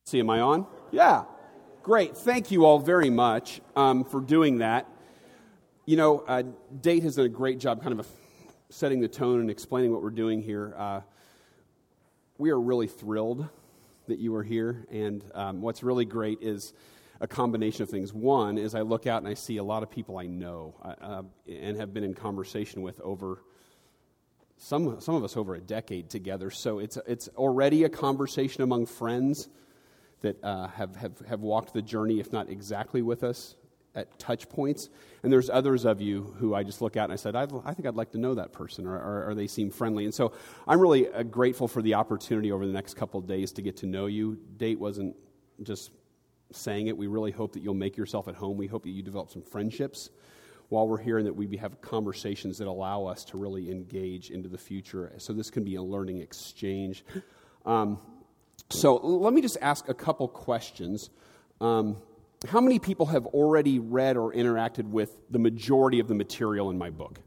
See, am I on? Yeah. Great. Thank you all very much for doing that. You know, Date has done a great job kind of setting the tone and explaining what we're doing here. We are really thrilled that you are here, and what's really great is a combination of things. One is I look out and I see a lot of people I know and have been in conversation with over some of us over a decade together. So it's already a conversation among friends that have walked the journey, if not exactly with us, at touch points. And there's others of you who I just look at and I said, I think I'd like to know that person, or they seem friendly. And so I'm really grateful for the opportunity over the next couple of days to get to know you. Date wasn't just saying it. We really hope that you'll make yourself at home. We hope that you develop some friendships while we're here and that we have conversations that allow us to really engage into the future. So this can be a learning exchange. So let me just ask a couple questions. How many people have already read or interacted with the majority of the material in my book?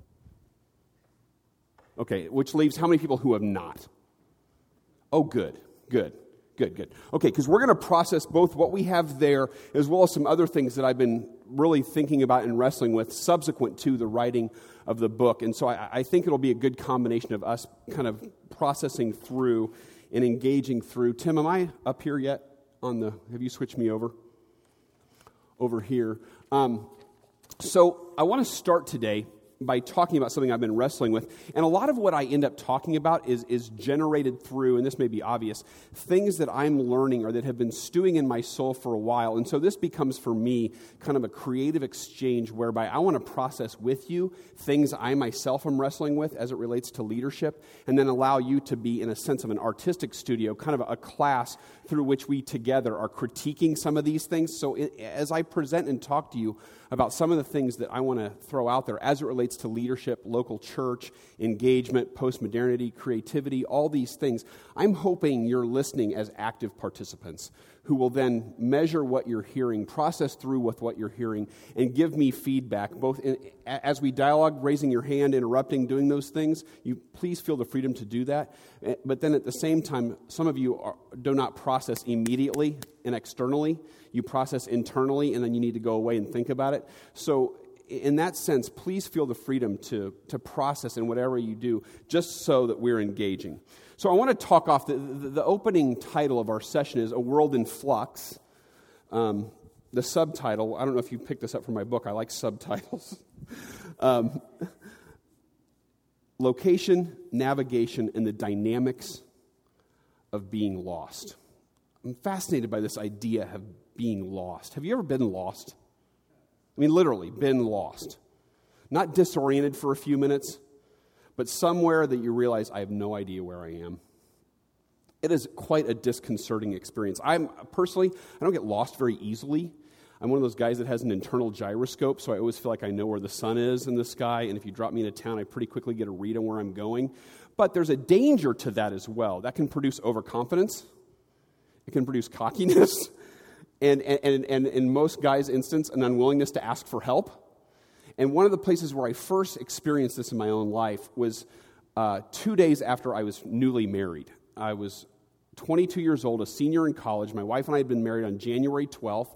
Okay, which leaves how many people who have not? Oh, good. Okay, because we're going to process both what we have there as well as some other things that I've been really thinking about and wrestling with subsequent to the writing of the book. And so I think it'll be a good combination of us kind of processing through and engaging through. Tim, am I up here yet? Have you switched me over here? So I want to start today by talking about something I've been wrestling with. And a lot of what I end up talking about is generated through, and this may be obvious, things that I'm learning or that have been stewing in my soul for a while. And so this becomes for me kind of a creative exchange whereby I want to process with you things I myself am wrestling with as it relates to leadership, and then allow you to be, in a sense of an artistic studio, kind of a class through which we together are critiquing some of these things. So as I present and talk to you about some of the things that I want to throw out there as it relates to leadership, local church, engagement, postmodernity, creativity, all these things, I'm hoping you're listening as active participants who will then measure what you're hearing, process through with what you're hearing, and give me feedback, both as we dialogue, raising your hand, interrupting, doing those things. You please feel the freedom to do that. But then at the same time, some of you do not process immediately and externally. You process internally, and then you need to go away and think about it. So in that sense, please feel the freedom to process in whatever you do, just so that we're engaging. So I want to talk off, the opening title of our session is A World in Flux. The subtitle, I don't know if you picked this up from my book, I like subtitles. Location, navigation, and the dynamics of being lost. I'm fascinated by this idea of being lost. Have you ever been lost? I mean, literally, been lost. Not disoriented for a few minutes, but somewhere that you realize, I have no idea where I am. It is quite a disconcerting experience. I don't get lost very easily. I'm one of those guys that has an internal gyroscope, so I always feel like I know where the sun is in the sky, and if you drop me into town, I pretty quickly get a read on where I'm going. But there's a danger to that as well. That can produce overconfidence. It can produce cockiness. And in most guys' instance, an unwillingness to ask for help. And one of the places where I first experienced this in my own life was 2 days after I was newly married. I was 22 years old, a senior in college. My wife and I had been married on January 12th,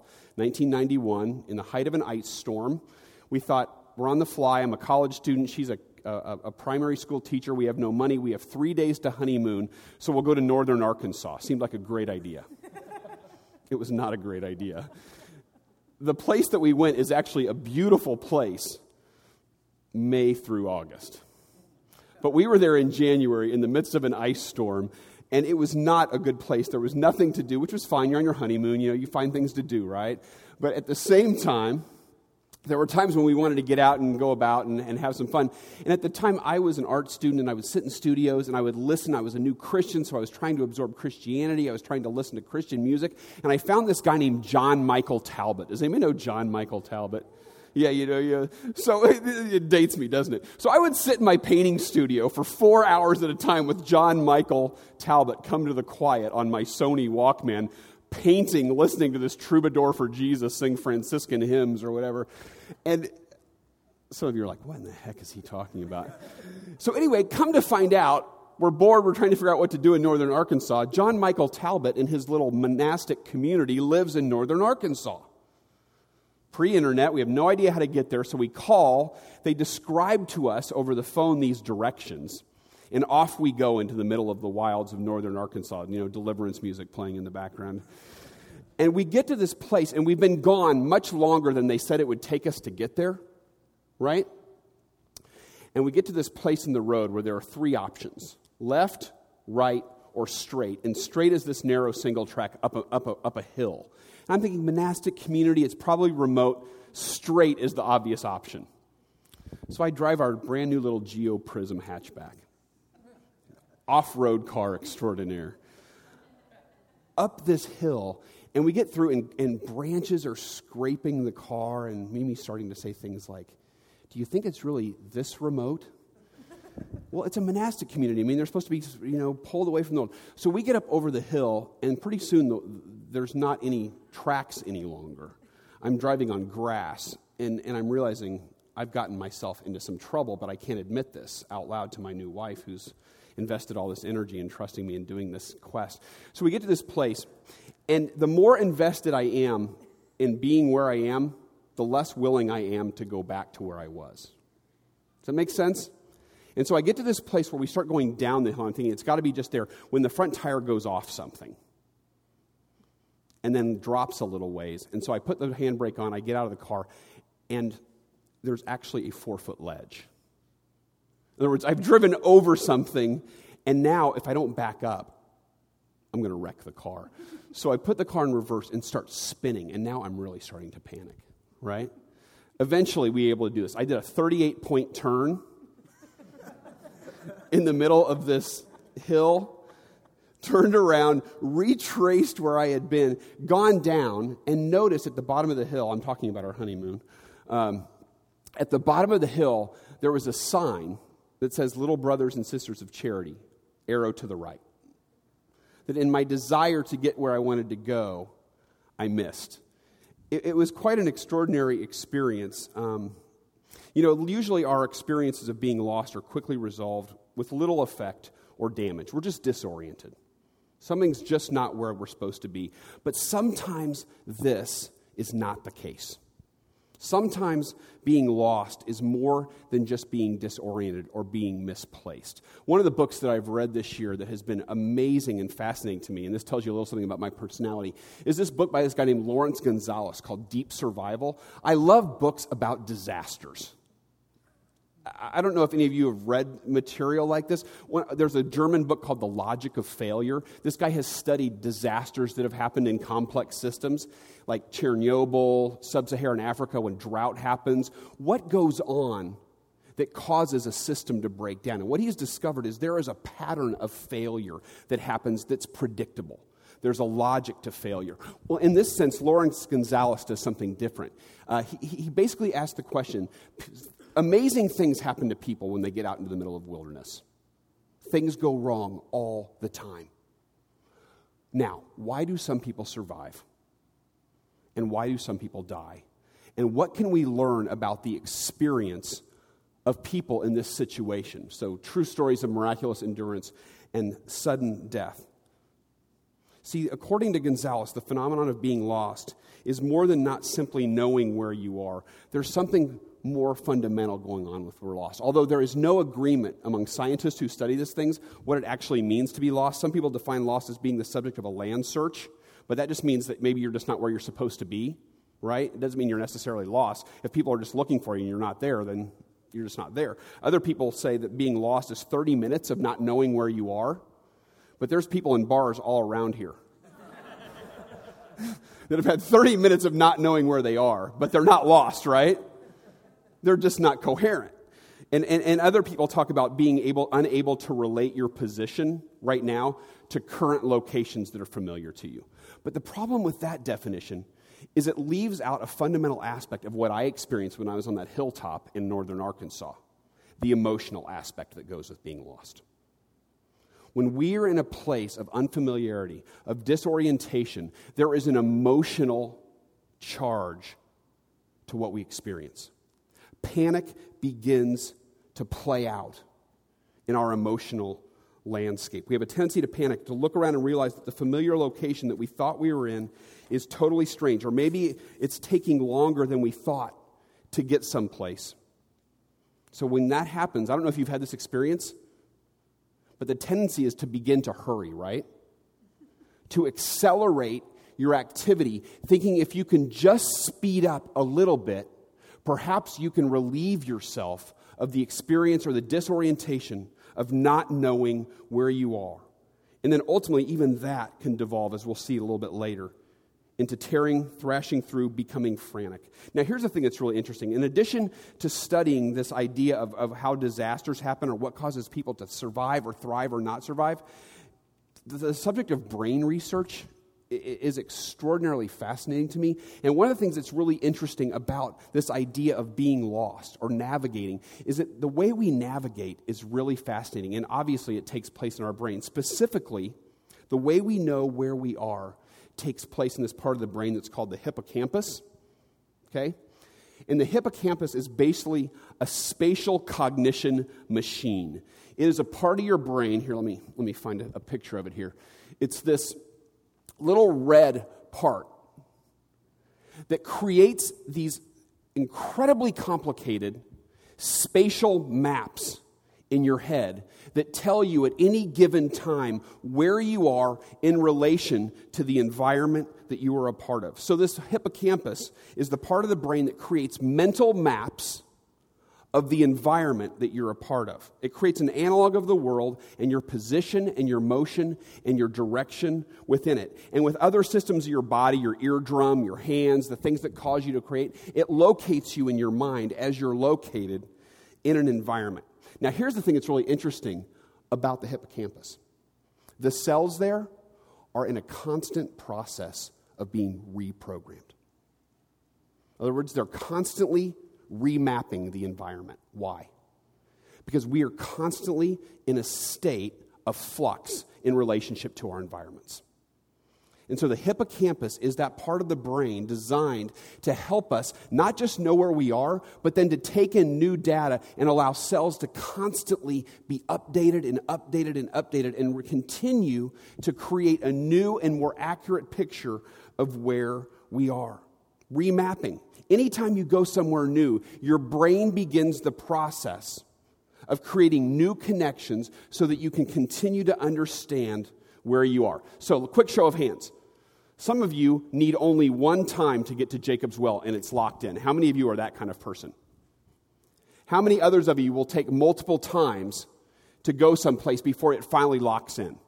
1991, in the height of an ice storm. We thought, we're on the fly. I'm a college student. She's a primary school teacher. We have no money. We have 3 days to honeymoon, so we'll go to northern Arkansas. Seemed like a great idea. It was not a great idea. The place that we went is actually a beautiful place, May through August. But we were there in January in the midst of an ice storm, and it was not a good place. There was nothing to do, which was fine. You're on your honeymoon, you find things to do, right? But at the same time, there were times when we wanted to get out and go about and have some fun. And at the time, I was an art student, and I would sit in studios, and I would listen. I was a new Christian, so I was trying to absorb Christianity. I was trying to listen to Christian music. And I found this guy named John Michael Talbot. Does anybody know John Michael Talbot? Yeah, yeah. So it dates me, doesn't it? So I would sit in my painting studio for 4 hours at a time with John Michael Talbot, come to the quiet on my Sony Walkman, painting, listening to this troubadour for Jesus sing Franciscan hymns or whatever. And some of you are like, what in the heck is he talking about? So anyway, come to find out, we're bored, we're trying to figure out what to do in northern Arkansas. John Michael Talbot, in his little monastic community, lives in northern Arkansas. Pre-internet, we have no idea how to get there, so we call. They describe to us over the phone these directions, and off we go into the middle of the wilds of northern Arkansas, deliverance music playing in the background. And we get to this place, and we've been gone much longer than they said it would take us to get there, right? And we get to this place in the road where there are three options: left, right, or straight. And straight is this narrow single track up a hill. And I'm thinking monastic community, it's probably remote. Straight is the obvious option. So I drive our brand new little Geo Prism hatchback. Off-road car extraordinaire. Up this hill, and we get through, and branches are scraping the car, and Mimi's starting to say things like, "Do you think it's really this remote?" Well, it's a monastic community. I mean, they're supposed to be, pulled away from the road. So we get up over the hill, and pretty soon there's not any tracks any longer. I'm driving on grass, and I'm realizing I've gotten myself into some trouble, but I can't admit this out loud to my new wife, who's invested all this energy in trusting me in doing this quest. So we get to this place, and the more invested I am in being where I am, the less willing I am to go back to where I was. Does that make sense? And so I get to this place where we start going down the hill. I'm thinking it's got to be just there when the front tire goes off something and then drops a little ways. And so I put the handbrake on, I get out of the car, and there's actually a 4-foot ledge. In other words, I've driven over something, and now if I don't back up, I'm going to wreck the car. So I put the car in reverse and start spinning, and now I'm really starting to panic, right? Eventually, we were able to do this. I did a 38-point turn in the middle of this hill, turned around, retraced where I had been, gone down, and noticed at the bottom of the hill, I'm talking about our honeymoon, at the bottom of the hill, there was a sign that says, "Little Brothers and Sisters of Charity, arrow to the right." That in my desire to get where I wanted to go, I missed. It was quite an extraordinary experience. Usually our experiences of being lost are quickly resolved with little effect or damage. We're just disoriented. Something's just not where we're supposed to be. But sometimes this is not the case. Sometimes being lost is more than just being disoriented or being misplaced. One of the books that I've read this year that has been amazing and fascinating to me, and this tells you a little something about my personality, is this book by this guy named Lawrence Gonzalez called Deep Survival. I love books about disasters. I don't know if any of you have read material like this. There's a German book called The Logic of Failure. This guy has studied disasters that have happened in complex systems, like Chernobyl, Sub-Saharan Africa, when drought happens. What goes on that causes a system to break down? And what he's discovered is there is a pattern of failure that happens that's predictable. There's a logic to failure. Well, in this sense, Lawrence Gonzalez does something different. He basically asks the question, amazing things happen to people when they get out into the middle of wilderness. Things go wrong all the time. Now, why do some people survive? And why do some people die? And what can we learn about the experience of people in this situation? So, true stories of miraculous endurance and sudden death. See, according to Gonzalez, the phenomenon of being lost is more than not simply knowing where you are. There's something more fundamental going on with we're lost. Although there is no agreement among scientists who study these things what it actually means to be lost. Some people define lost as being the subject of a land search, but that just means that maybe you're just not where you're supposed to be, right? It doesn't mean you're necessarily lost. If people are just looking for you and you're not there, then you're just not there. Other people say that being lost is 30 minutes of not knowing where you are, but there's people in bars all around here that have had 30 minutes of not knowing where they are, but they're not lost, right? They're just not coherent. And other people talk about being unable to relate your position right now to current locations that are familiar to you. But the problem with that definition is it leaves out a fundamental aspect of what I experienced when I was on that hilltop in northern Arkansas, the emotional aspect that goes with being lost. When we are in a place of unfamiliarity, of disorientation, there is an emotional charge to what we experience. Panic begins to play out in our emotional landscape. We have a tendency to panic, to look around and realize that the familiar location that we thought we were in is totally strange, or maybe it's taking longer than we thought to get someplace. So when that happens, I don't know if you've had this experience, but the tendency is to begin to hurry, right? To accelerate your activity, thinking if you can just speed up a little bit, perhaps you can relieve yourself of the experience or the disorientation of not knowing where you are. And then ultimately, even that can devolve, as we'll see a little bit later, into tearing, thrashing through, becoming frantic. Now, here's the thing that's really interesting. In addition to studying this idea of how disasters happen or what causes people to survive or thrive or not survive, the subject of brain research is extraordinarily fascinating to me. And one of the things that's really interesting about this idea of being lost or navigating is that the way we navigate is really fascinating. And obviously it takes place in our brain. Specifically, the way we know where we are takes place in this part of the brain that's called the hippocampus. Okay? And the hippocampus is basically a spatial cognition machine. It is a part of your brain. Here, let me find a picture of it here. It's this little red part that creates these incredibly complicated spatial maps in your head that tell you at any given time where you are in relation to the environment that you are a part of. So this hippocampus is the part of the brain that creates mental maps of the environment that you're a part of. It creates an analog of the world and your position and your motion and your direction within it. And with other systems of your body, your eardrum, your hands, the things that cause you to create, it locates you in your mind as you're located in an environment. Now, here's the thing that's really interesting about the hippocampus. The cells there are in a constant process of being reprogrammed. In other words, they're constantly remapping the environment. Why? Because we are constantly in a state of flux in relationship to our environments. And so the hippocampus is that part of the brain designed to help us not just know where we are, but then to take in new data and allow cells to constantly be updated and updated and updated and continue to create a new and more accurate picture of where we are. Remapping. Anytime you go somewhere new, your brain begins the process of creating new connections so that you can continue to understand where you are. So, a quick show of hands. Some of you need only one time to get to Jacob's Well and it's locked in. How many of you are that kind of person? How many others of you will take multiple times to go someplace before it finally locks in?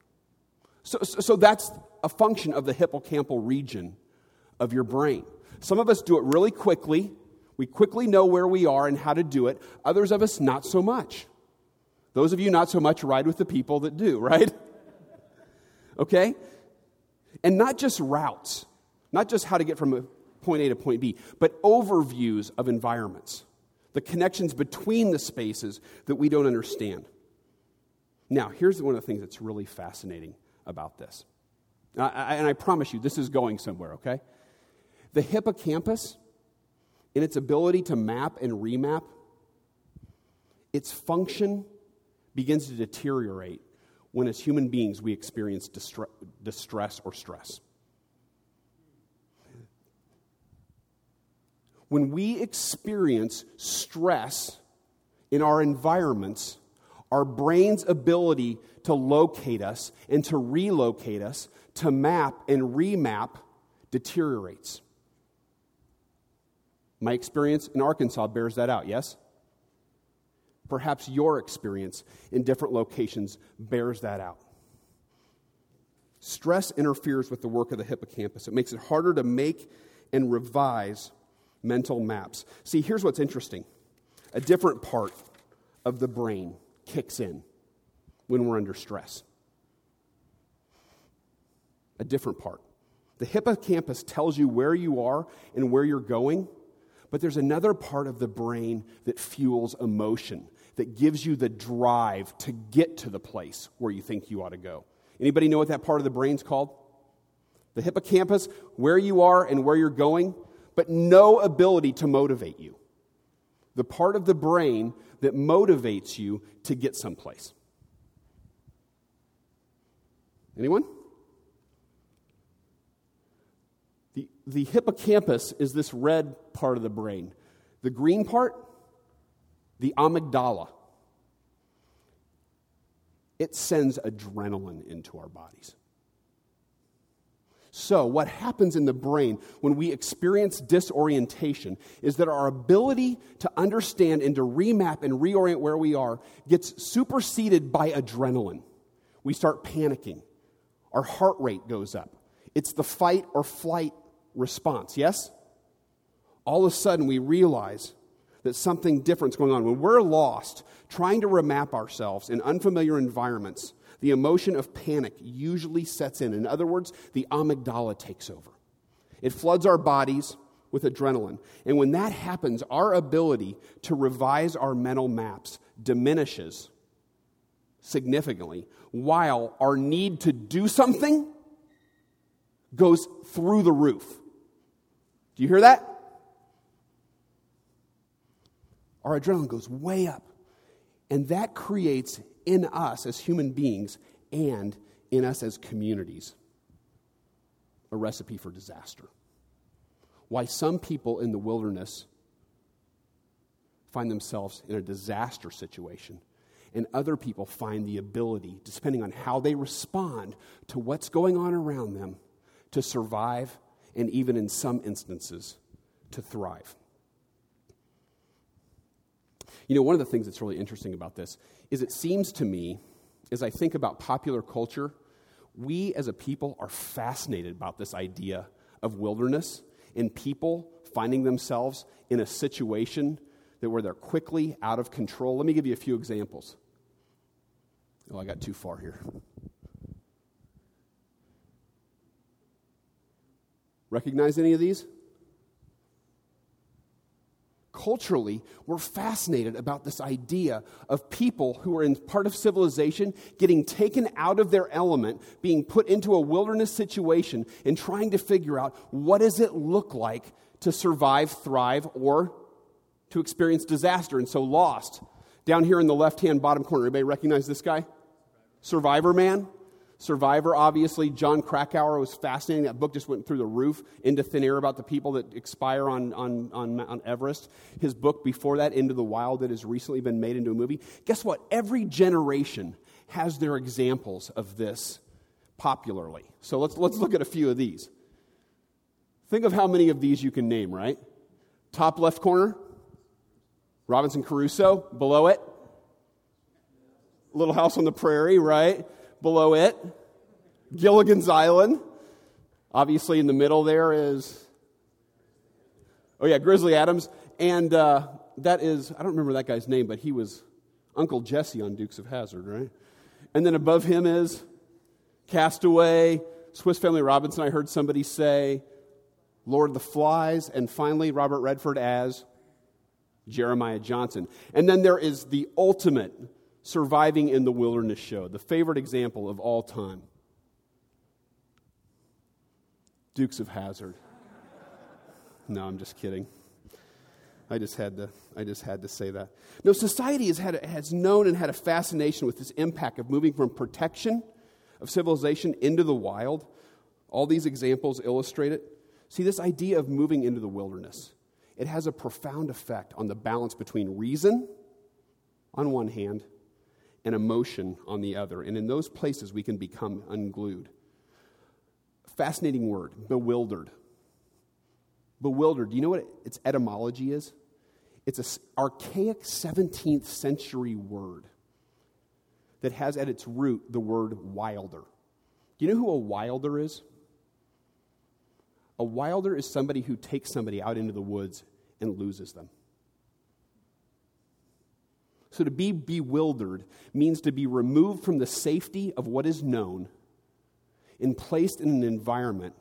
So that's a function of the hippocampal region of your brain. Some of us do it really quickly. We quickly know where we are and how to do it. Others of us, not so much. Those of you not so much ride with the people that do, right? Okay? And not just routes, not just how to get from point A to point B, but overviews of environments, the connections between the spaces that we don't understand. Now, here's one of the things that's really fascinating about this. And I promise you, this is going somewhere, okay? The hippocampus, in its ability to map and remap, its function begins to deteriorate when as human beings we experience distress or stress. When we experience stress in our environments, our brain's ability to locate us and to relocate us, to map and remap, deteriorates. My experience in Arkansas bears that out, yes? Perhaps your experience in different locations bears that out. Stress interferes with the work of the hippocampus. It makes it harder to make and revise mental maps. See, here's what's interesting. A different part of the brain kicks in when we're under stress. A different part. The hippocampus tells you where you are and where you're going, but there's another part of the brain that fuels emotion, that gives you the drive to get to the place where you think you ought to go. Anybody know what that part of the brain's called? The hippocampus, where you are and where you're going, but no ability to motivate you. The part of the brain that motivates you to get someplace. Anyone? The hippocampus is this red part of the brain. The green part, the amygdala. It sends adrenaline into our bodies. So what happens in the brain when we experience disorientation is that our ability to understand and to remap and reorient where we are gets superseded by adrenaline. We start panicking. Our heart rate goes up. It's the fight or flight response, yes? All of a sudden we realize that something different's going on. When we're lost, trying to remap ourselves in unfamiliar environments, the emotion of panic usually sets in. In other words, the amygdala takes over. It floods our bodies with adrenaline. And when that happens, our ability to revise our mental maps diminishes significantly, while our need to do something goes through the roof. Do you hear that? Our adrenaline goes way up. And that creates in us as human beings and in us as communities a recipe for disaster. Why some people in the wilderness find themselves in a disaster situation, and other people find the ability, depending on how they respond to what's going on around them, to survive and even in some instances to thrive. You know, one of the things that's really interesting about this is it seems to me, as I think about popular culture, we as a people are fascinated about this idea of wilderness and people finding themselves in a situation where they're quickly out of control. Let me give you a few examples. Oh, I got too far here. Recognize any of these? Culturally, we're fascinated about this idea of people who are in part of civilization getting taken out of their element, being put into a wilderness situation, and trying to figure out what does it look like to survive, thrive, or to experience disaster. And so Lost, down here in the left-hand bottom corner, anybody recognize this guy? Survivor Man? Survivor, obviously. John Krakauer was fascinating. That book just went through the roof, Into Thin Air, about the people that expire on Everest. His book before that, Into the Wild, that has recently been made into a movie. Guess what? Every generation has their examples of this popularly. So let's look at a few of these. Think of how many of these you can name, right? Top left corner, Robinson Crusoe. Below it, Little House on the Prairie, right? Below it, Gilligan's Island. Obviously in the middle there is, Grizzly Adams. And that is, I don't remember that guy's name, but he was Uncle Jesse on Dukes of Hazzard, right? And then above him is Castaway, Swiss Family Robinson, I heard somebody say, Lord of the Flies, and finally Robert Redford as Jeremiah Johnson. And then there is the ultimate surviving in the wilderness show, the favorite example of all time. Dukes of Hazzard. No, I'm just kidding. I just had to say that. No, society has known and had a fascination with this impact of moving from protection of civilization into the wild. All these examples illustrate it. See, this idea of moving into the wilderness, it has a profound effect on the balance between reason on one hand and emotion on the other. And in those places, we can become unglued. Fascinating word, bewildered. Bewildered. Do you know what its etymology is? It's an archaic 17th century word that has at its root the word wilder. Do you know who a wilder is? A wilder is somebody who takes somebody out into the woods and loses them. So to be bewildered means to be removed from the safety of what is known and placed in an environment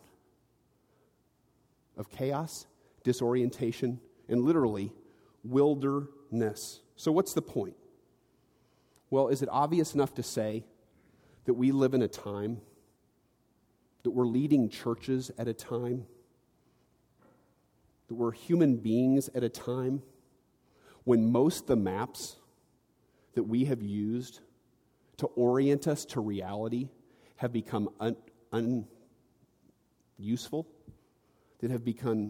of chaos, disorientation, and literally wilderness. So what's the point? Well, is it obvious enough to say that we live in a time, that we're leading churches at a time, that we're human beings at a time when most of the maps that we have used to orient us to reality have become unuseful, that have become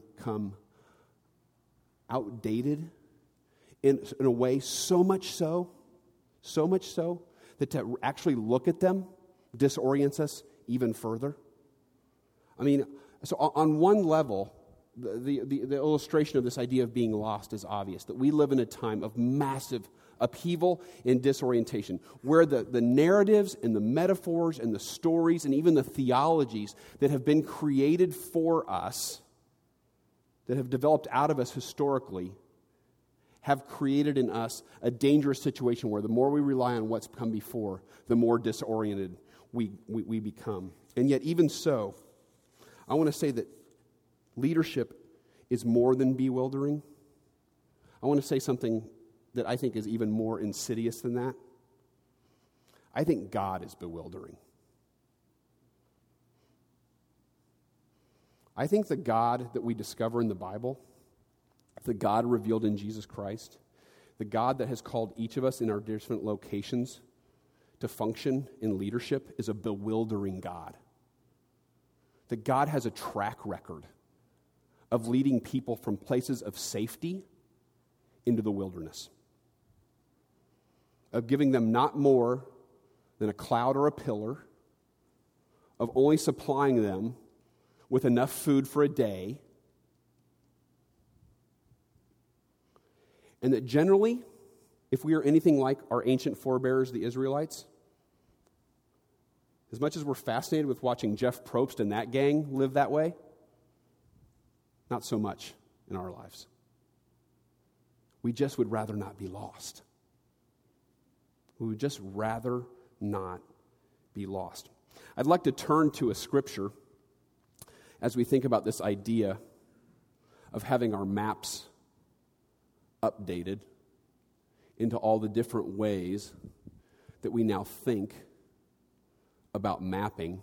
outdated in a way so much so that to actually look at them disorients us even further. I mean, so on one level, the illustration of this idea of being lost is obvious, that we live in a time of massive upheaval and disorientation, where the narratives and the metaphors and the stories and even the theologies that have been created for us, that have developed out of us historically, have created in us a dangerous situation where the more we rely on what's come before, the more disoriented we become. And yet, even so, I want to say that leadership is more than bewildering. I want to say something that I think is even more insidious than that. I think God is bewildering. I think the God that we discover in the Bible, the God revealed in Jesus Christ, the God that has called each of us in our different locations to function in leadership, is a bewildering God. That God has a track record of leading people from places of safety into the wilderness, of giving them not more than a cloud or a pillar, of only supplying them with enough food for a day, and that generally, if we are anything like our ancient forebears, the Israelites, as much as we're fascinated with watching Jeff Probst and that gang live that way, not so much in our lives. We just would rather not be lost. We would just rather not be lost. I'd like to turn to a scripture as we think about this idea of having our maps updated into all the different ways that we now think about mapping,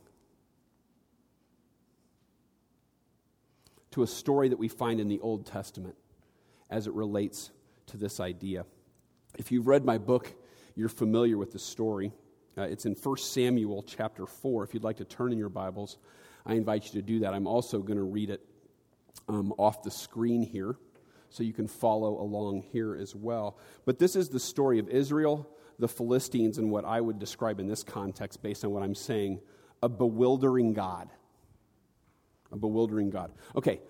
to a story that we find in the Old Testament as it relates to this idea. If you've read my book, you're familiar with the story. It's in 1 Samuel chapter 4. If you'd like to turn in your Bibles, I invite you to do that. I'm also going to read it off the screen here, so you can follow along here as well. But this is the story of Israel, the Philistines, and what I would describe in this context, based on what I'm saying, a bewildering God. A bewildering God. Okay,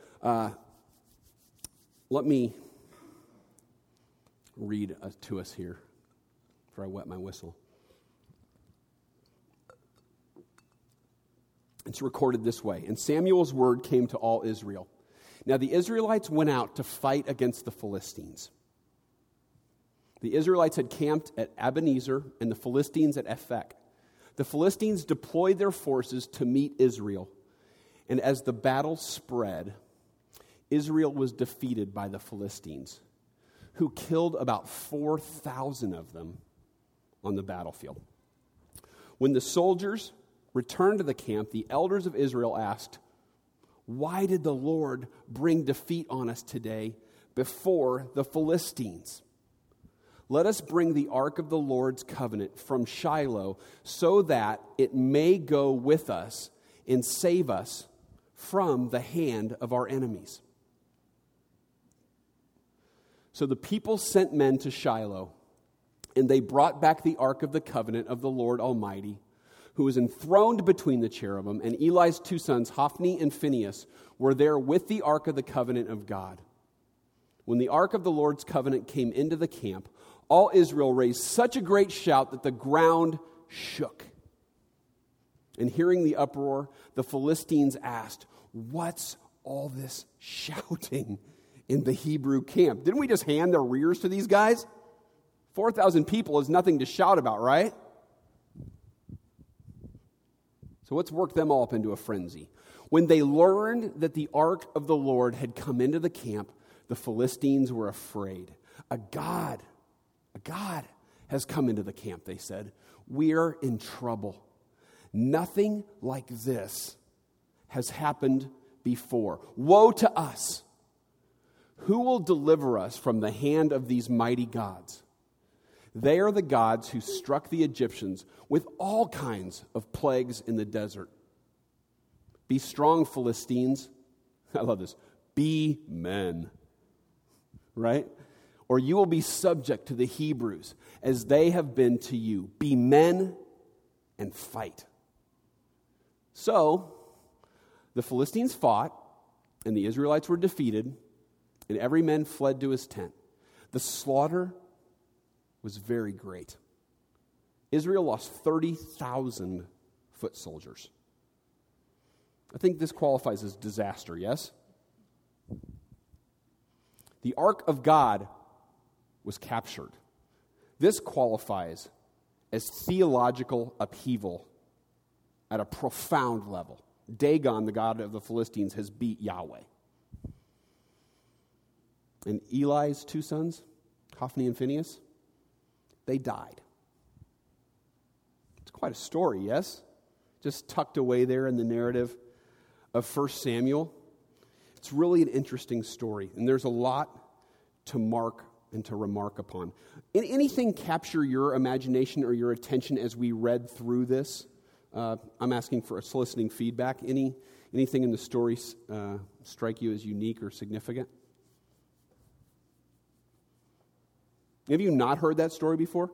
let me read to us here before I wet my whistle. It's recorded this way. And Samuel's word came to all Israel. Now the Israelites went out to fight against the Philistines. The Israelites had camped at Ebenezer and the Philistines at Ephek. The Philistines deployed their forces to meet Israel. And as the battle spread, Israel was defeated by the Philistines, who killed about 4,000 of them on the battlefield. When the soldiers returned to the camp, the elders of Israel asked, "Why did the Lord bring defeat on us today before the Philistines? Let us bring the ark of the Lord's covenant from Shiloh so that it may go with us and save us from the hand of our enemies." So the people sent men to Shiloh, and they brought back the ark of the covenant of the Lord Almighty, who was enthroned between the cherubim, and Eli's two sons, Hophni and Phinehas, were there with the ark of the covenant of God. When the ark of the Lord's covenant came into the camp, all Israel raised such a great shout that the ground shook. And hearing the uproar, the Philistines asked, "What's all this shouting in the Hebrew camp?" Didn't we just hand their rears to these guys? 4,000 people is nothing to shout about, right? So let's work them all up into a frenzy. When they learned that the ark of the Lord had come into the camp, the Philistines were afraid. A God has come into the camp, they said. We're in trouble. Nothing like this has happened before. Woe to us! Who will deliver us from the hand of these mighty gods? They are the gods who struck the Egyptians with all kinds of plagues in the desert. Be strong, Philistines. I love this. Be men. Right? Or you will be subject to the Hebrews as they have been to you. Be men and fight. So, the Philistines fought, and the Israelites were defeated, and every man fled to his tent. The slaughter was very great. Israel lost 30,000 foot soldiers. I think this qualifies as disaster, yes? The Ark of God was captured. This qualifies as theological upheaval at a profound level. Dagon, the god of the Philistines, has beat Yahweh. And Eli's two sons, Hophni and Phinehas, they died. It's quite a story, yes? Just tucked away there in the narrative of 1 Samuel. It's really an interesting story, and there's a lot to mark and to remark upon. Anything capture your imagination or your attention as we read through this? I'm asking for a soliciting feedback. Anything in the story strike you as unique or significant? Have you not heard that story before?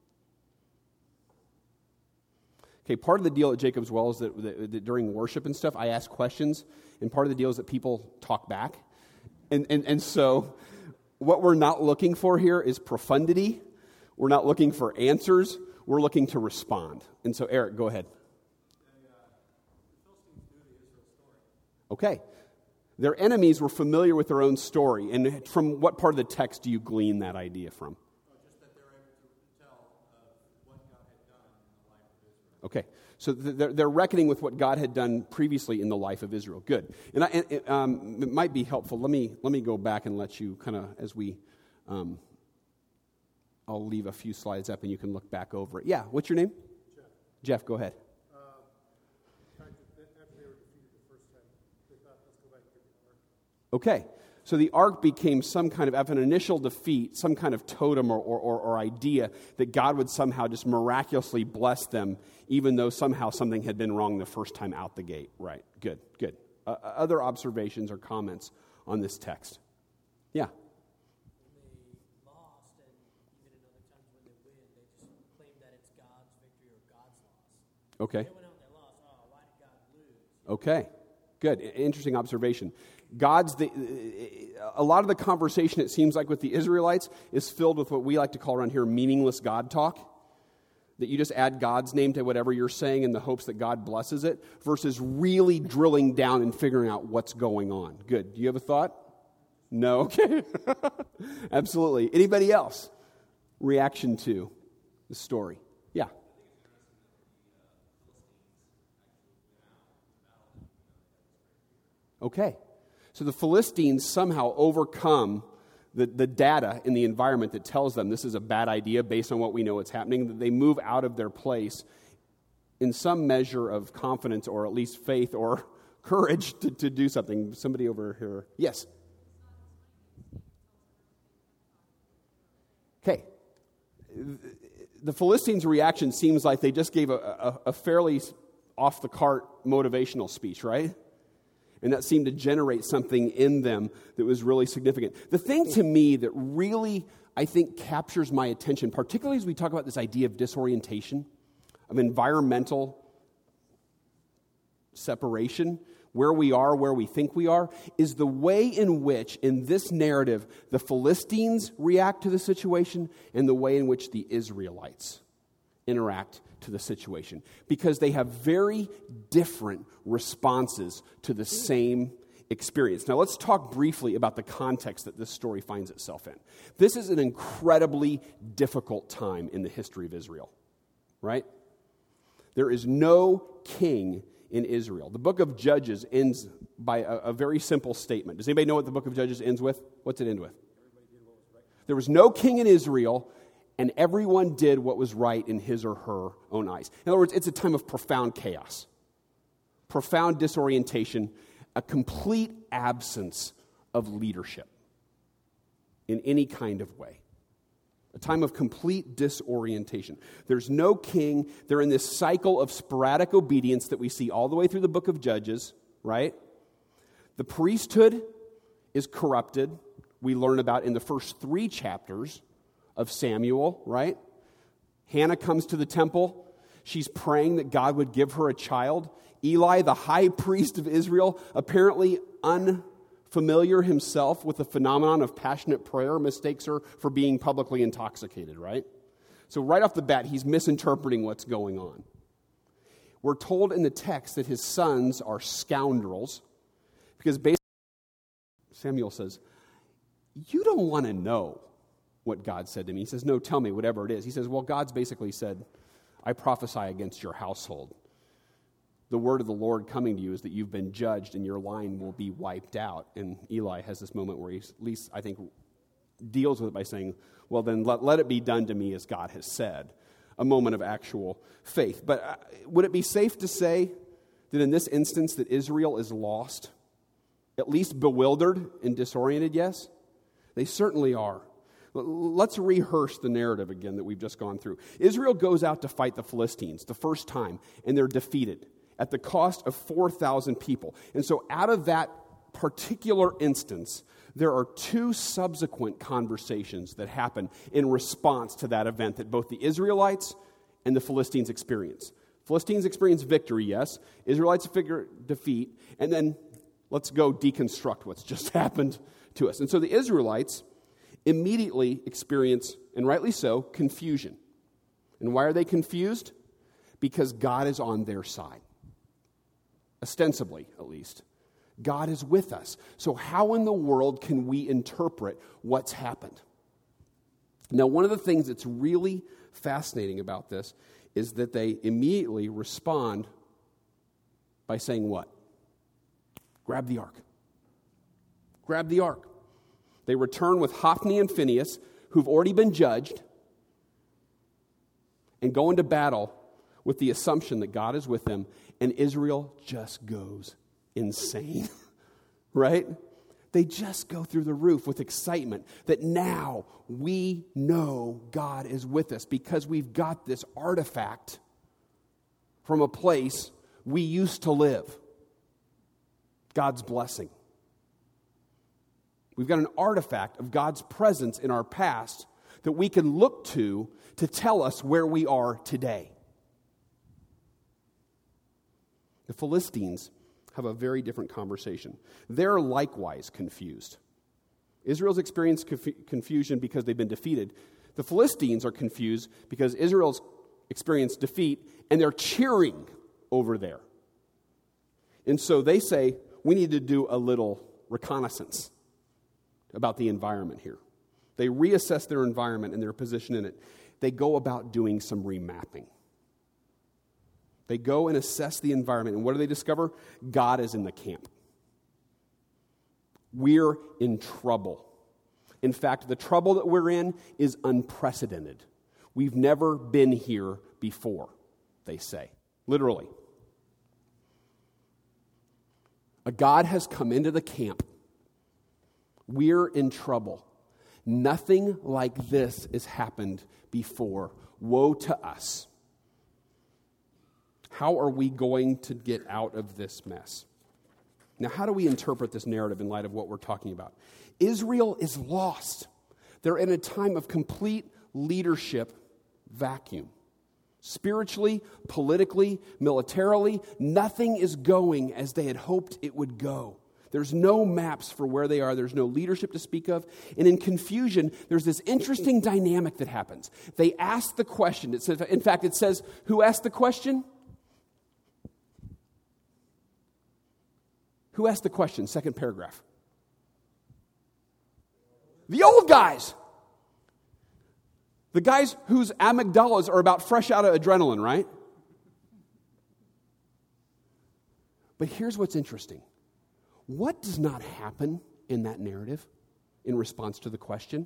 Okay, part of the deal at Jacob's Well is that during worship and stuff, I ask questions, and part of the deal is that people talk back. And so what we're not looking for here is profundity. We're not looking for answers. We're looking to respond. And so, Eric, go ahead. Okay. Their enemies were familiar with their own story. And from what part of the text do you glean that idea from? Just that they're able to tell what God had done in the life of Israel. Okay. So they're reckoning with what God had done previously in the life of Israel. Good. And it might be helpful. Let me go back and let you kind of, as we, I'll leave a few slides up and you can look back over it. Yeah, what's your name? Jeff. Jeff, go ahead. After they were defeated the first time, they thought, let's go back and get the ark. Okay. So the ark became some kind of, after an initial defeat, some kind of totem or idea that God would somehow just miraculously bless them, even though somehow something had been wrong the first time out the gate. Right. Good. Other observations or comments on this text? Yeah. When they lost, and even in other times when they win, they just claim that it's God's victory or God's loss. Okay. They went out and they lost. Oh, why did God lose? Okay. Good. Interesting observation. A lot of the conversation, it seems like, with the Israelites is filled with what we like to call around here meaningless God talk. That you just add God's name to whatever you're saying in the hopes that God blesses it, versus really drilling down and figuring out what's going on. Good. Do you have a thought? No? Okay. Absolutely. Anybody else? Reaction to the story? Yeah. Okay. So the Philistines somehow overcome the data in the environment that tells them this is a bad idea based on what we know what's happening, that they move out of their place in some measure of confidence or at least faith or courage to do something. Somebody over here. Yes? Okay. The Philistines' reaction seems like they just gave a fairly off-the-cart motivational speech, right? And that seemed to generate something in them that was really significant. The thing to me that really, I think, captures my attention, particularly as we talk about this idea of disorientation, of environmental separation, where we are, where we think we are, is the way in which, in this narrative, the Philistines react to the situation and the way in which the Israelites interact to the situation, because they have very different responses to the same experience. Now, let's talk briefly about the context that this story finds itself in. This is an incredibly difficult time in the history of Israel, right? There is no king in Israel. The book of Judges ends by a very simple statement. Does anybody know what the book of Judges ends with? What's it end with? There was no king in Israel, and everyone did what was right in his or her own eyes. In other words, it's a time of profound chaos, profound disorientation, a complete absence of leadership in any kind of way. A time of complete disorientation. There's no king. They're in this cycle of sporadic obedience that we see all the way through the book of Judges, right? The priesthood is corrupted. We learn about in the first 3 chapters of Samuel, right? Hannah comes to the temple. She's praying that God would give her a child. Eli, the high priest of Israel, apparently unfamiliar himself with the phenomenon of passionate prayer, mistakes her for being publicly intoxicated, right? So right off the bat, he's misinterpreting what's going on. We're told in the text that his sons are scoundrels because basically Samuel says, you don't want to know what God said to me. He says, no, tell me, whatever it is. He says, well, God's basically said, I prophesy against your household. The word of the Lord coming to you is that you've been judged and your line will be wiped out. And Eli has this moment where he, at least I think, deals with it by saying, well, then let it be done to me as God has said. A moment of actual faith. But would it be safe to say that in this instance that Israel is lost? At least bewildered and disoriented, yes? They certainly are. Let's rehearse the narrative again that we've just gone through. Israel goes out to fight the Philistines the first time, and they're defeated at the cost of 4,000 people. And so out of that particular instance, there are 2 subsequent conversations that happen in response to that event that both the Israelites and the Philistines experience. Philistines experience victory, yes. Israelites figure defeat. And then let's go deconstruct what's just happened to us. And so the Israelites immediately experience, and rightly so, confusion. And why are they confused? Because God is on their side. Ostensibly, at least. God is with us. So how in the world can we interpret what's happened? Now, one of the things that's really fascinating about this is that they immediately respond by saying what? Grab the ark. Grab the ark. They return with Hophni and Phinehas, who've already been judged, and go into battle with the assumption that God is with them, and Israel just goes insane, right? They just go through the roof with excitement that now we know God is with us because we've got this artifact from a place we used to live. God's blessing. We've got an artifact of God's presence in our past that we can look to tell us where we are today. The Philistines have a very different conversation. They're likewise confused. Israel's experienced confusion because they've been defeated. The Philistines are confused because Israel's experienced defeat, and they're cheering over there. And so they say, we need to do a little reconnaissance about the environment here. They reassess their environment and their position in it. They go about doing some remapping. They go and assess the environment, and what do they discover? God is in the camp. We're in trouble. In fact, the trouble that we're in is unprecedented. We've never been here before, they say. Literally. A God has come into the camp. We're in trouble. Nothing like this has happened before. Woe to us. How are we going to get out of this mess? Now, how do we interpret this narrative in light of what we're talking about? Israel is lost. They're in a time of complete leadership vacuum. Spiritually, politically, militarily, nothing is going as they had hoped it would go. There's no maps for where they are. There's no leadership to speak of. And in confusion, there's this interesting dynamic that happens. They ask the question. It says, in fact, it says, who asked the question? Who asked the question? Second paragraph. The old guys. The guys whose amygdalas are about fresh out of adrenaline, right? But here's what's interesting. What does not happen in that narrative in response to the question?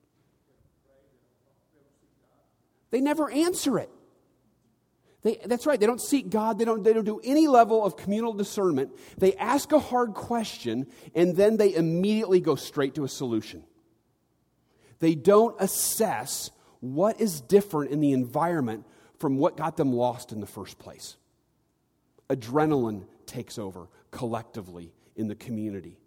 They never answer it. That's right. They don't seek God. They don't do any level of communal discernment. They ask a hard question, and then they immediately go straight to a solution. They don't assess What is different in the environment from what got them lost in the first place? Adrenaline takes over collectively in the community.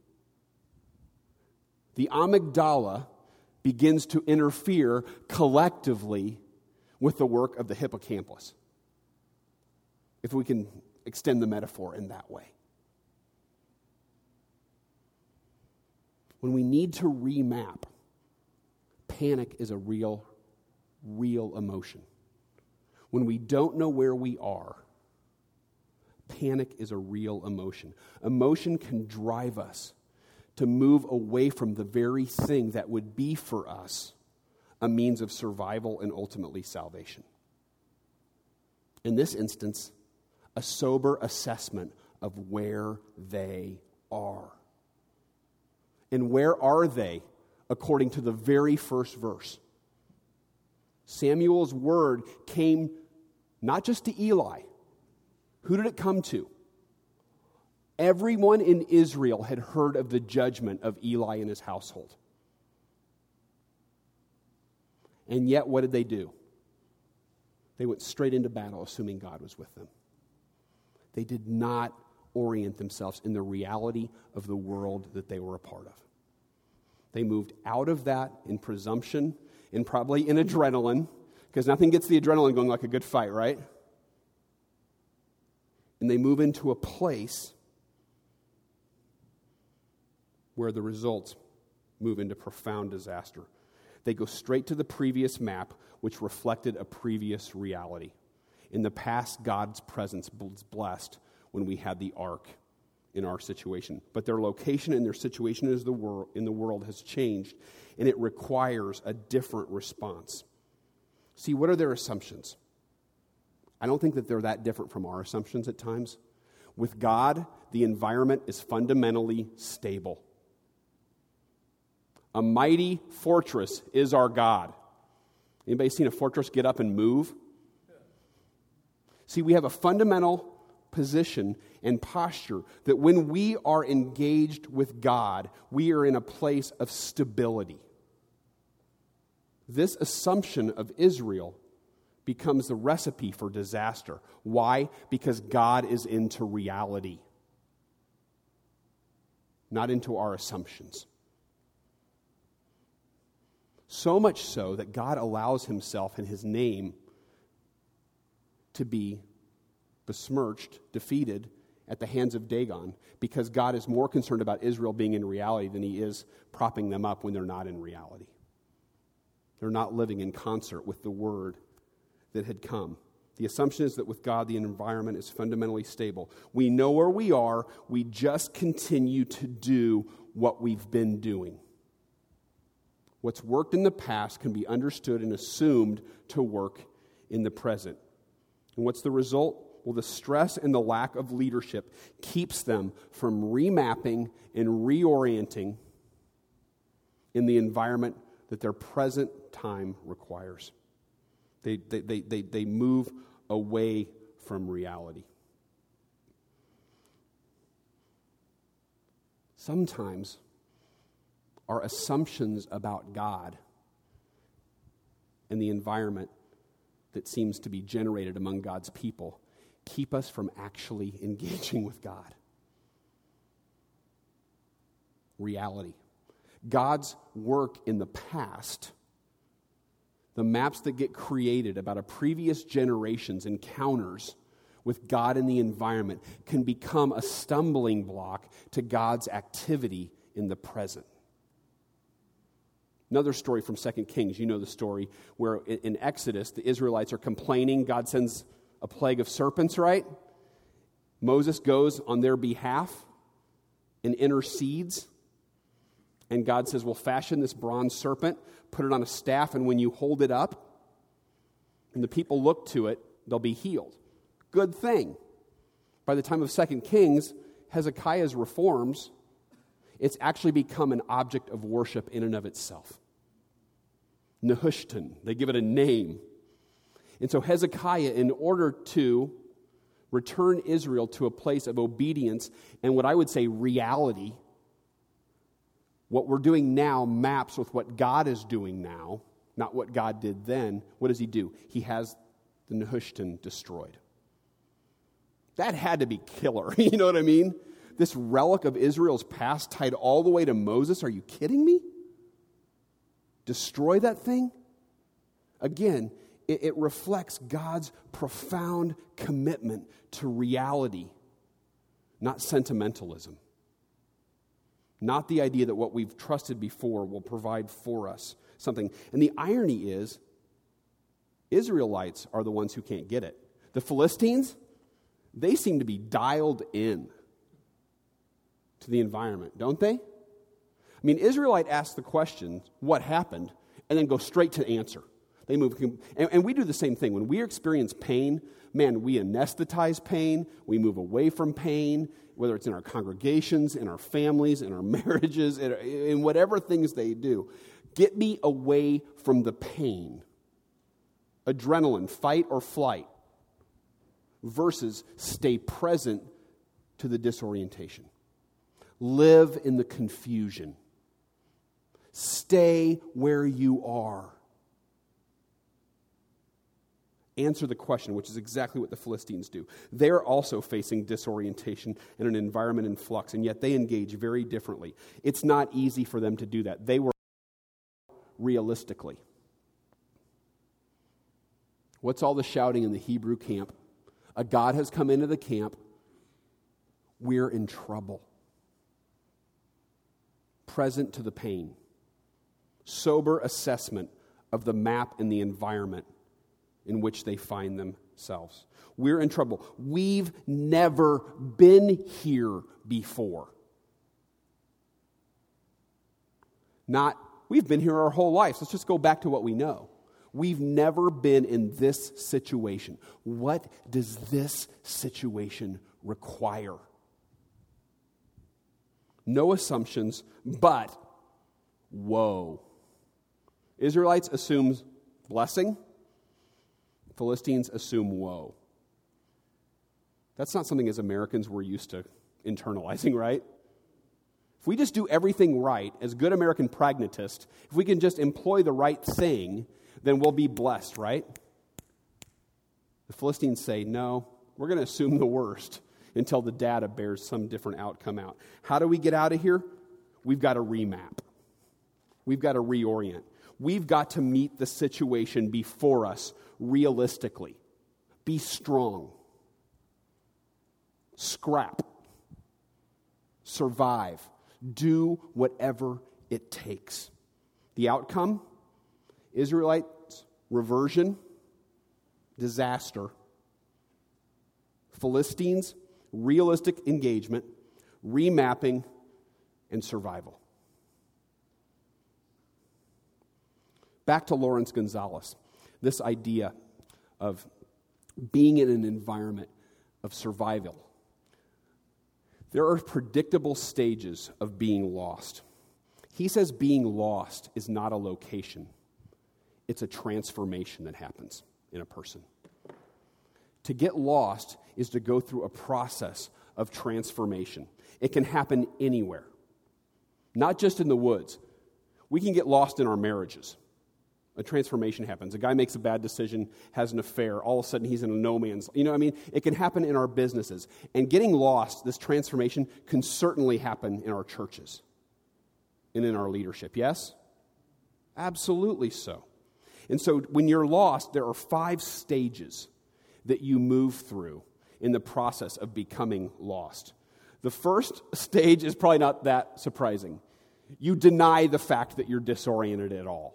The amygdala begins to interfere collectively with the work of the hippocampus, if we can extend the metaphor in that way. When we need to remap, panic is a real emotion. When we don't know where we are, panic is a real emotion. Emotion can drive us to move away from the very thing that would be for us a means of survival and ultimately salvation. In this instance, a sober assessment of where they are. And where are they according to the very first verse? Samuel's word came not just to Eli. Who did it come to? Everyone in Israel had heard of the judgment of Eli and his household. And yet, what did they do? They went straight into battle, assuming God was with them. They did not orient themselves in the reality of the world that they were a part of. They moved out of that in presumption and probably in adrenaline, because nothing gets the adrenaline going like a good fight, right? And they move into a place where the results move into profound disaster. They go straight to the previous map, which reflected a previous reality. In the past, God's presence was blessed when we had the ark in our situation. But their location and their situation in the world has changed, and it requires a different response. See, what are their assumptions? I don't think that they're that different from our assumptions at times. With God, the environment is fundamentally stable. A mighty fortress is our God. Anybody seen a fortress get up and move? See, we have a fundamental position and posture that when we are engaged with God, we are in a place of stability. This assumption of Israel becomes the recipe for disaster. Why? Because God is into reality, not into our assumptions. So much so that God allows himself and his name to be besmirched, defeated at the hands of Dagon, because God is more concerned about Israel being in reality than he is propping them up when they're not in reality. They're not living in concert with the word that had come. The assumption is that with God, the environment is fundamentally stable. We know where we are. We just continue to do what we've been doing. What's worked in the past can be understood and assumed to work in the present. And what's the result? Well, the stress and the lack of leadership keeps them from remapping and reorienting in the environment that their present time requires. They move away from reality. Sometimes our assumptions about God and the environment that seems to be generated among God's people keep us from actually engaging with God. Reality. God's work in the past, the maps that get created about a previous generation's encounters with God and the environment, can become a stumbling block to God's activity in the present. Another story from 2 Kings, you know the story, where in Exodus, the Israelites are complaining. God sends a plague of serpents, right? Moses goes on their behalf and intercedes. And God says, well, fashion this bronze serpent, put it on a staff, and when you hold it up, and the people look to it, they'll be healed. Good thing. By the time of 2 Kings, Hezekiah's reforms, it's actually become an object of worship in and of itself. Nehushtan, they give it a name. And so Hezekiah, in order to return Israel to a place of obedience and what I would say reality, what we're doing now maps with what God is doing now, not what God did then. What does he do? He has the Nehushtan destroyed. That had to be killer. You know what I mean? This relic of Israel's past tied all the way to Moses. Are you kidding me? Destroy that thing? Again, it reflects God's profound commitment to reality, not sentimentalism. Not the idea that what we've trusted before will provide for us something. And the irony is, Israelites are the ones who can't get it. The Philistines, they seem to be dialed in to the environment, don't they? I mean, Israelite asks the question, what happened, and then go straight to answer. They move, and we do the same thing. When we experience pain, man, we anesthetize pain, we move away from pain, whether it's in our congregations, in our families, in our marriages, in whatever things they do. Get me away from the pain. Adrenaline, fight or flight, versus stay present to the disorientation. Live in the confusion. Stay where you are. Answer the question, which is exactly what the Philistines do. They're also facing disorientation in an environment in flux, and yet they engage very differently. It's not easy for them to do that. They were realistically. What's all the shouting in the Hebrew camp? A God has come into the camp. We're in trouble. Present to the pain. Sober assessment of the map and the environment in which they find themselves. We're in trouble. We've never been here before. Not, we've been here our whole lives. Let's just go back to what we know. We've never been in this situation. What does this situation require? No assumptions, but woe. Israelites assume blessing. Philistines assume woe. That's not something as Americans we're used to internalizing, right? If we just do everything right, as good American pragmatists, if we can just employ the right thing, then we'll be blessed, right? The Philistines say, no, we're going to assume the worst until the data bears some different outcome out. How do we get out of here? We've got to remap. We've got to reorient. We've got to meet the situation before us realistically. Be strong. Scrap. Survive. Do whatever it takes. The outcome? Israelites, reversion, disaster. Philistines, realistic engagement, remapping, and survival. Back to Lawrence Gonzalez. This idea of being in an environment of survival. There are predictable stages of being lost. He says being lost is not a location. It's a transformation that happens in a person. To get lost is to go through a process of transformation. It can happen anywhere, not just in the woods. We can get lost in our marriages. A transformation happens. A guy makes a bad decision, has an affair. All of a sudden, he's in a no man's. You know what I mean? It can happen in our businesses. And getting lost, this transformation, can certainly happen in our churches and in our leadership. Yes? Absolutely so. And so when you're lost, there are 5 stages that you move through in the process of becoming lost. The first stage is probably not that surprising. You deny the fact that you're disoriented at all.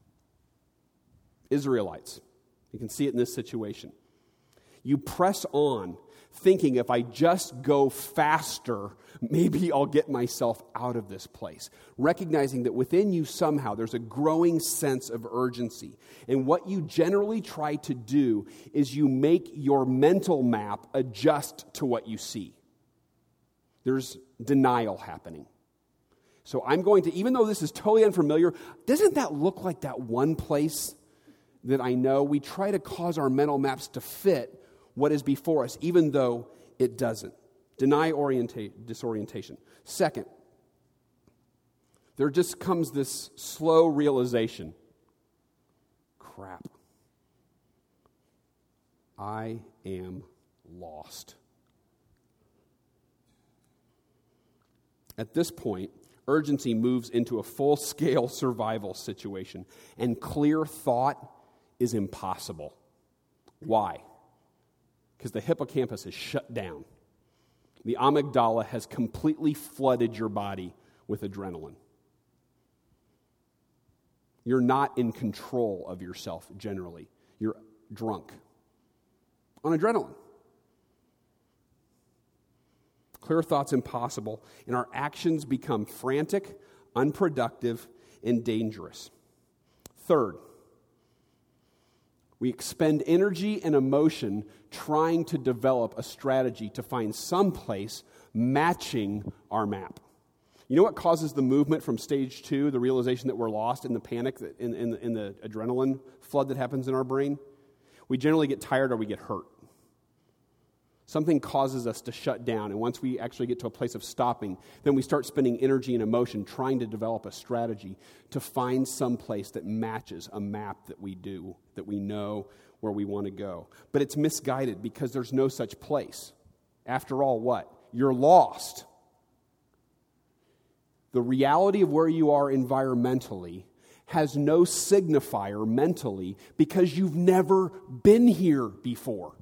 Israelites, you can see it in this situation. You press on, thinking if I just go faster, maybe I'll get myself out of this place. Recognizing that within you somehow there's a growing sense of urgency. And what you generally try to do is you make your mental map adjust to what you see. There's denial happening. So I'm going to, even though this is totally unfamiliar, doesn't that look like that one place that I know? We try to cause our mental maps to fit what is before us, even though it doesn't. Deny disorientation. Second, there just comes this slow realization. crap. I am lost. At this point, urgency moves into a full-scale survival situation, and clear thought is impossible. Why? Because the hippocampus is shut down. The amygdala has completely flooded your body with adrenaline. You're not in control of yourself generally. You're drunk on adrenaline. Clear thought's impossible, and our actions become frantic, unproductive, and dangerous. Third, we expend energy and emotion trying to develop a strategy to find some place matching our map. You know what causes the movement from stage 2, the realization that we're lost, and the panic, in the adrenaline flood that happens in our brain? We generally get tired or we get hurt. Something causes us to shut down, and once we actually get to a place of stopping, then we start spending energy and emotion trying to develop a strategy to find some place that matches a map that we do, that we know where we want to go. But it's misguided because there's no such place. After all, what? You're lost. The reality of where you are environmentally has no signifier mentally because you've never been here before.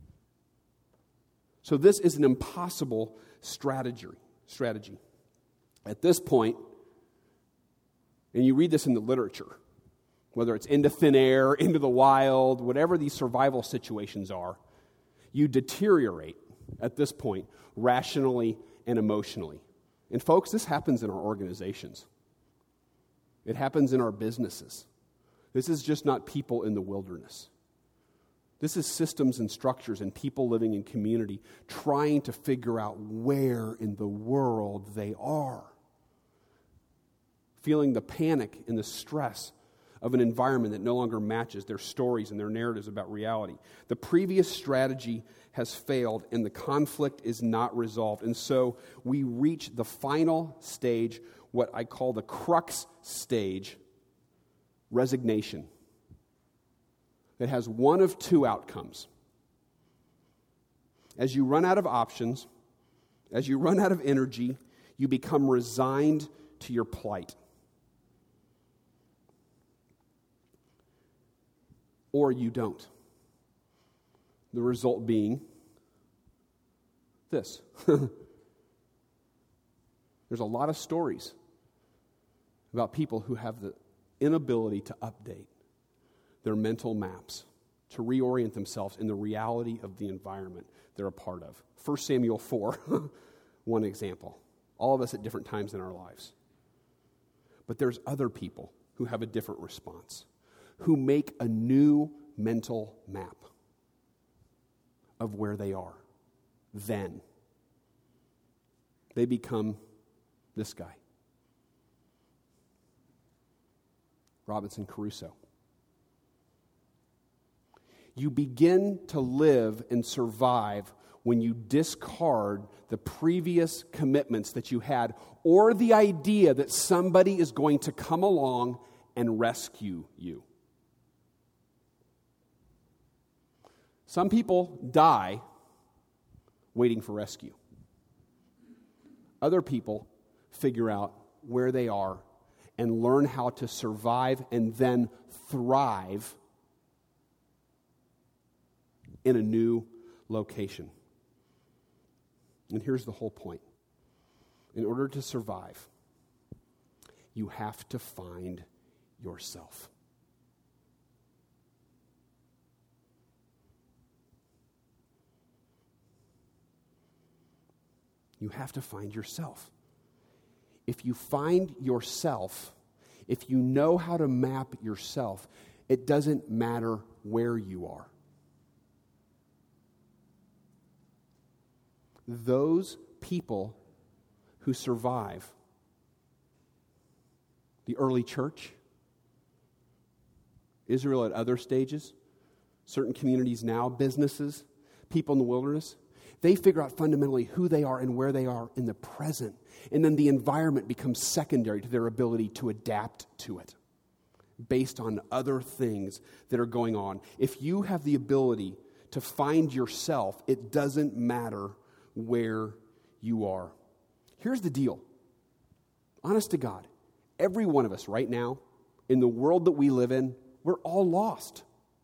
So this is an impossible strategy. At this point, and you read this in the literature, whether it's into thin air, into the wild, whatever these survival situations are, you deteriorate at this point rationally and emotionally. And folks, this happens in our organizations. It happens in our businesses. This is just not people in the wilderness. This is systems and structures and people living in community trying to figure out where in the world they are. Feeling the panic and the stress of an environment that no longer matches their stories and their narratives about reality. The previous strategy has failed and the conflict is not resolved. And so we reach the final stage, what I call the crux stage, resignation. It has one of two outcomes. As you run out of options, as you run out of energy, you become resigned to your plight. Or you don't. The result being this. There's a lot of stories about people who have the inability to update their mental maps, to reorient themselves in the reality of the environment they're a part of. 1 Samuel 4, one example. All of us at different times in our lives. But there's other people who have a different response, who make a new mental map of where they are. Then they become this guy, Robinson Crusoe. You begin to live and survive when you discard the previous commitments that you had or the idea that somebody is going to come along and rescue you. Some people die waiting for rescue. Other people figure out where they are and learn how to survive and then thrive in a new location. And here's the whole point. In order to survive, you have to find yourself. You have to find yourself. If you find yourself, if you know how to map yourself, it doesn't matter where you are. Those people who survive, the early church, Israel at other stages, certain communities now, businesses, people in the wilderness, they figure out fundamentally who they are and where they are in the present. And then the environment becomes secondary to their ability to adapt to it. based on other things that are going on. If you have the ability to find yourself, it doesn't matter where you are. Here's the deal. Honest to God, every one of us right now, in the world that we live in, we're all lost.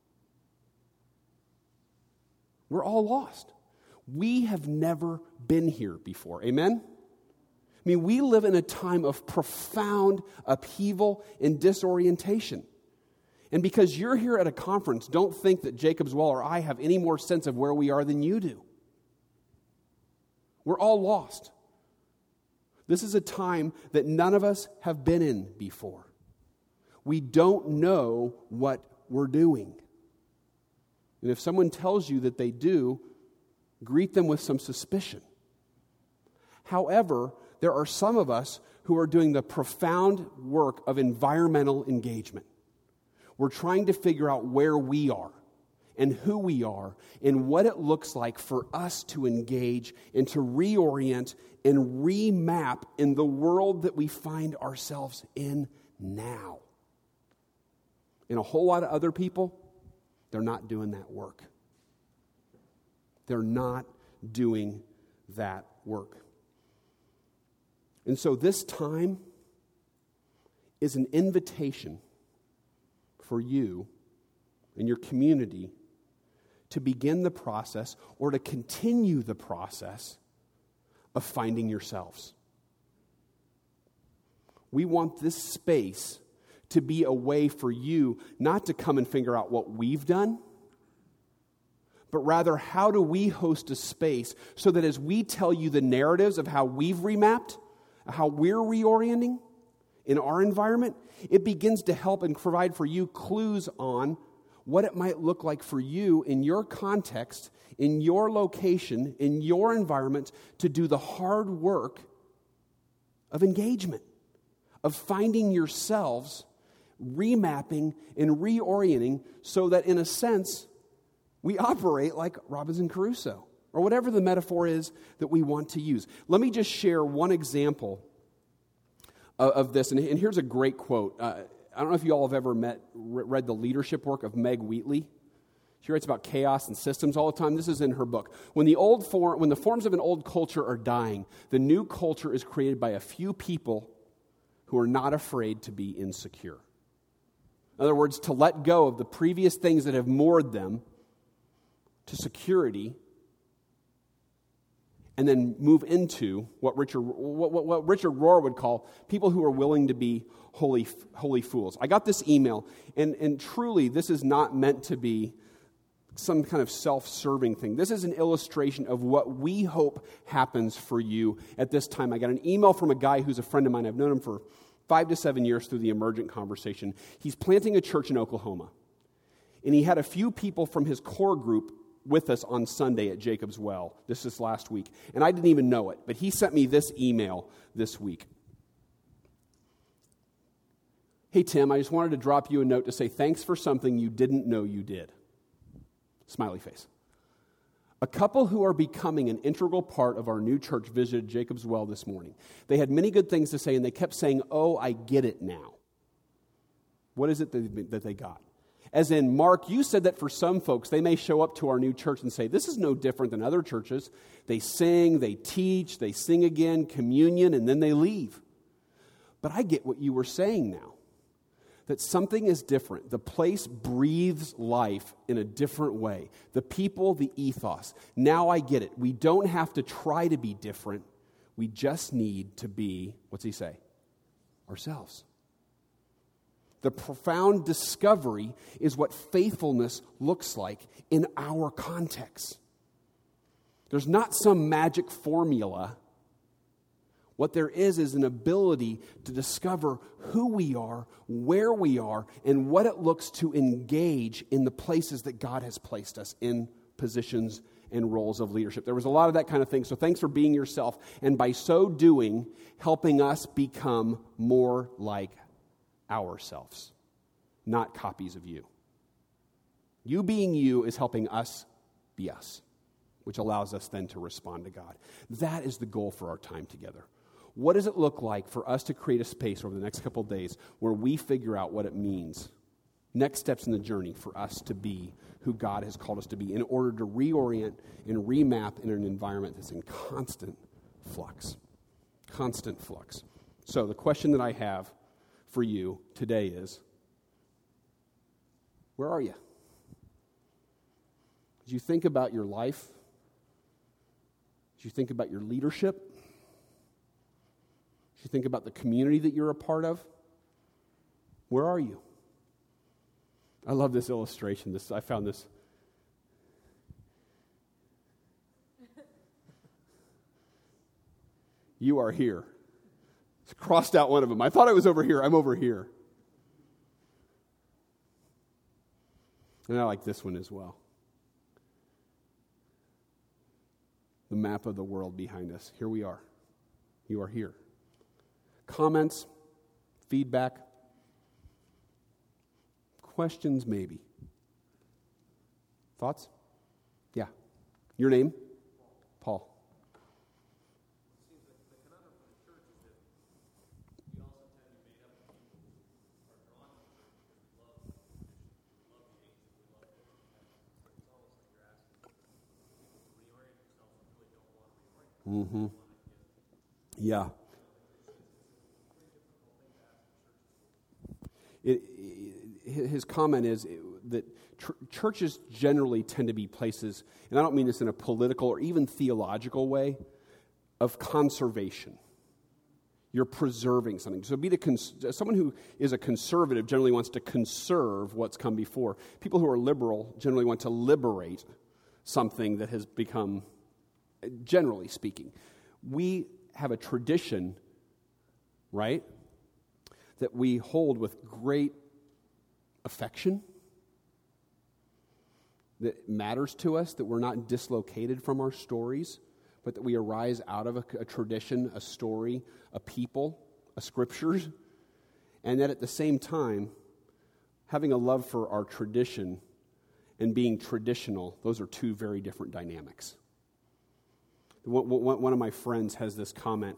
We're all lost. We have never been here before. Amen? I mean, we live in a time of profound upheaval and disorientation. And because you're here at a conference, don't think that Jacob's Well or I have any more sense of where we are than you do. We're all lost. This is a time that none of us have been in before. We don't know what we're doing. And if someone tells you that they do, greet them with some suspicion. However, there are some of us who are doing the profound work of environmental engagement. We're trying to figure out where we are and who we are and what it looks like for us to engage and to reorient and remap in the world that we find ourselves in now. And a whole lot of other people, they're not doing that work. They're not doing that work. And so this time is an invitation for you and your community to begin the process or to continue the process of finding yourselves. We want this space to be a way for you not to come and figure out what we've done, but rather how do we host a space so that as we tell you the narratives of how we've remapped, how we're reorienting in our environment, it begins to help and provide for you clues on what it might look like for you in your context, in your location, in your environment, to do the hard work of engagement, of finding yourselves, remapping and reorienting so that in a sense, we operate like Robinson Crusoe, or whatever the metaphor is that we want to use. Let me just share one example of this, and here's a great quote. I don't know if you all have ever read the leadership work of Meg Wheatley. She writes about chaos and systems all the time. This is in her book. When the forms of an old culture are dying, the new culture is created by a few people who are not afraid to be insecure. In other words, to let go of the previous things that have moored them to security, and then move into what Richard Rohr would call people who are willing to be holy fools. I got this email, and truly, this is not meant to be some kind of self-serving thing. This is an illustration of what we hope happens for you at this time. I got an email from a guy who's a friend of mine. I've known him for 5 to 7 years through the Emergent Conversation. He's planting a church in Oklahoma, and he had a few people from his core group with us on Sunday at Jacob's Well. This is last week. And I didn't even know it, but he sent me this email this week. Hey, Tim, I just wanted to drop you a note to say thanks for something you didn't know you did. Smiley face. A couple who are becoming an integral part of our new church visited Jacob's Well this morning. They had many good things to say, and they kept saying, "Oh, I get it now." What is it that they got? As in, Mark, you said that for some folks, they may show up to our new church and say, this is no different than other churches. They sing, they teach, they sing again, communion, and then they leave. But I get what you were saying now, that something is different. The place breathes life in a different way. The people, the ethos. Now I get it. We don't have to try to be different. We just need to be, what's he say? Ourselves. The profound discovery is what faithfulness looks like in our context. There's not some magic formula. What there is an ability to discover who we are, where we are, and what it looks to engage in the places that God has placed us in positions and roles of leadership. There was a lot of that kind of thing. So thanks for being yourself, and by so doing, helping us become more like ourselves, not copies of you. You being you is helping us be us, which allows us then to respond to God. That is the goal for our time together. What does it look like for us to create a space over the next couple of days where we figure out what it means? Next steps in the journey for us to be who God has called us to be in order to reorient and remap in an environment that's in constant flux. Constant flux. So the question that I have for you today is, where are you? As you think about your life, as you think about your leadership, as you think about the community that you're a part of, where are you? I love this illustration. I found this. You are here. It's crossed out one of them. I thought I was over here. I'm over here. And I like this one as well. The map of the world behind us. Here we are. You are here. Comments, feedback, questions maybe. Thoughts? Yeah. Your name? Paul. Mm-hmm. Yeah. His comment is that churches generally tend to be places, and I don't mean this in a political or even theological way, of conservation. You're preserving something. So someone who is a conservative generally wants to conserve what's come before. People who are liberal generally want to liberate something that has become, generally speaking. We have a tradition, right, that we hold with great affection, that matters to us, that we're not dislocated from our stories, but that we arise out of a tradition, a story, a people, a scriptures, and that at the same time, having a love for our tradition and being traditional, those are two very different dynamics. One of my friends has this comment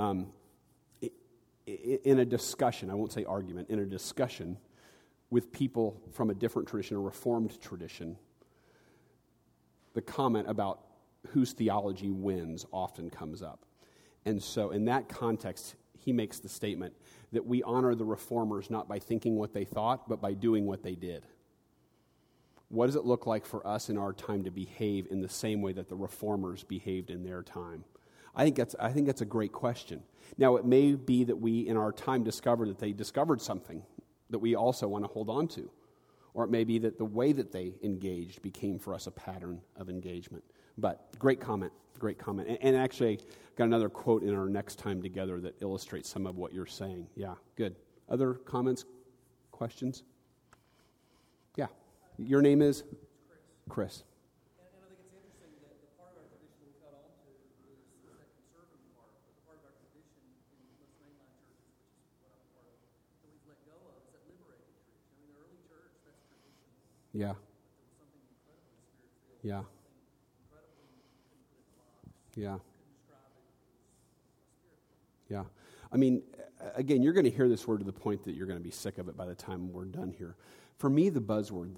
in a discussion, I won't say argument, in a discussion with people from a different tradition, a Reformed tradition. The comment about whose theology wins often comes up. And so in that context, he makes the statement that we honor the Reformers not by thinking what they thought, but by doing what they did. What does it look like for us in our time to behave in the same way that the Reformers behaved in their time? I think that's a great question. Now, it may be that we, in our time, discovered that they discovered something that we also want to hold on to. Or it may be that the way that they engaged became for us a pattern of engagement. But great comment, great comment. And actually, got another quote in our next time together that illustrates some of what you're saying. Yeah, good. Other comments, questions? Yeah. Your name is? Chris. And I think it's interesting that the part of our tradition we've held on to is that conservative part, but the part of our tradition in most mainline churches, which is what I'm part of, that we've let go of is that liberated tradition. I mean, the early church, that's tradition. Yeah. But there was something incredibly spirit-filled. Yeah. Something incredibly you couldn't put in a box. Yeah. You couldn't describe it. It was spirit-filled. Yeah. I mean, again, you're going to hear this word to the point that you're going to be sick of it by the time we're done here. For me, the buzzword,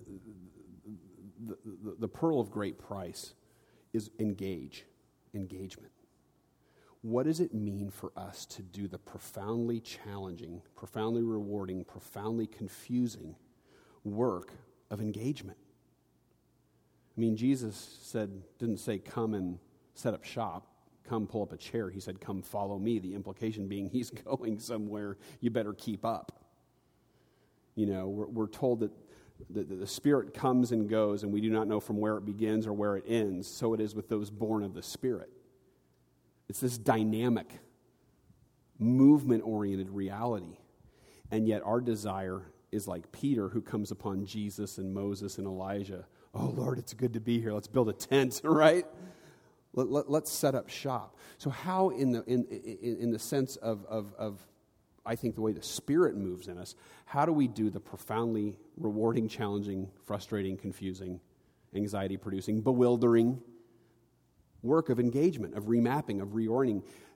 the pearl of great price is engagement. What does it mean for us to do the profoundly challenging, profoundly rewarding, profoundly confusing work of engagement? I mean, Jesus didn't say, come and set up shop, come pull up a chair. He said, come follow me. The implication being he's going somewhere, you better keep up. You know, we're told that the Spirit comes and goes, and we do not know from where it begins or where it ends. So it is with those born of the Spirit. It's this dynamic, movement-oriented reality. And yet our desire is like Peter, who comes upon Jesus and Moses and Elijah. Oh, Lord, it's good to be here. Let's build a tent, right? Let's set up shop. So how, in the sense of I think the way the Spirit moves in us, how do we do the profoundly rewarding, challenging, frustrating, confusing, anxiety-producing, bewildering work of engagement, of remapping, of reorienting,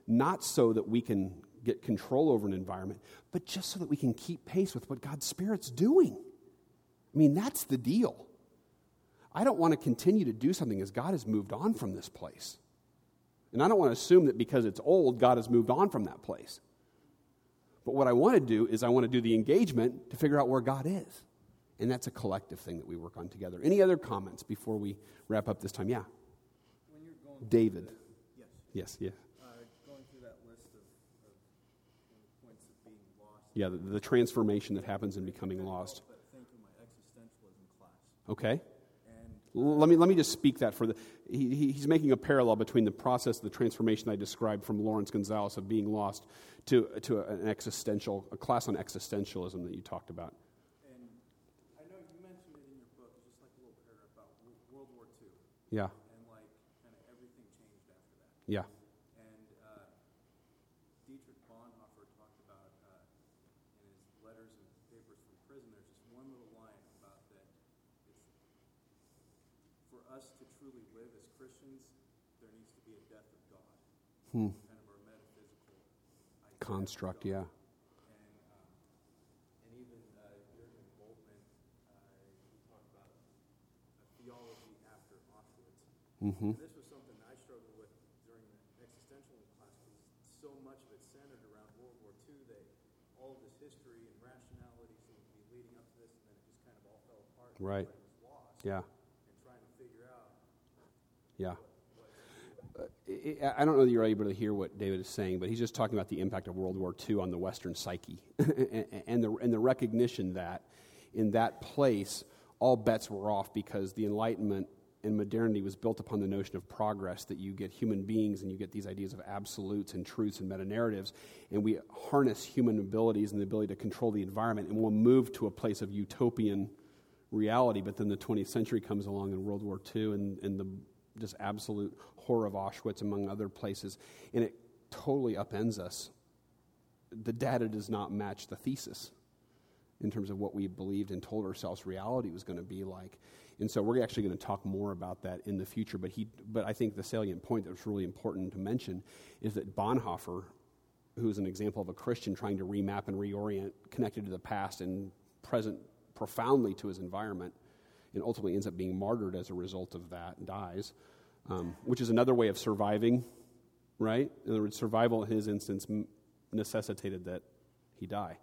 not so that we can get control over an environment, but just so that we can keep pace with what God's Spirit's doing. I mean, that's the deal. I don't want to continue to do something as God has moved on from this place. And I don't want to assume that because it's old, God has moved on from that place. But what I want to do is I want to do the engagement to figure out where God is. And that's a collective thing that we work on together. Any other comments before we wrap up this time? Yeah. When you're going David. Yes. Yes, yeah. Going through that list of points of being lost. Yeah, the transformation that happens in becoming lost. But think of my existentialism class. Okay. And Let me just speak that for the. He's making a parallel between the process of the transformation I described from Lawrence Gonzalez of being lost to a class on existentialism that you talked about. And I know you mentioned it in your book, just like a little paragraph about World War II. Yeah. And like kind of everything changed after that. Yeah. And Dietrich Bonhoeffer talked about in his letters and papers from prison, there's just one little line about that. It's, for us to truly live as Christians, there needs to be a death of God. Kind of our metaphysical idea Construct, of God. yeah. And even Jürgen Moltmann, he talked about a theology after Auschwitz. Mm-hmm. And this was something I struggled with during the existentialism class because so much of it centered around World War II that all of this history and rationality seemed to be leading up to this, and then it just kind of all fell apart. Right. Everybody was lost. Yeah. And trying to figure out Yeah. I don't know that you're able to hear what David is saying, but he's just talking about the impact of World War II on the Western psyche and the recognition that in that place, all bets were off because the Enlightenment and modernity was built upon the notion of progress, that you get human beings and you get these ideas of absolutes and truths and meta-narratives, and we harness human abilities and the ability to control the environment, and we'll move to a place of utopian reality. But then the 20th century comes along in World War II and the just absolute horror of Auschwitz, among other places, and it totally upends us. The data does not match the thesis in terms of what we believed and told ourselves reality was going to be like. And so we're actually going to talk more about that in the future, but I think the salient point that was really important to mention is that Bonhoeffer, who's an example of a Christian trying to remap and reorient, connected to the past and present profoundly to his environment, and ultimately ends up being martyred as a result of that, and dies, which is another way of surviving, right? In other words, survival in his instance necessitated that he die.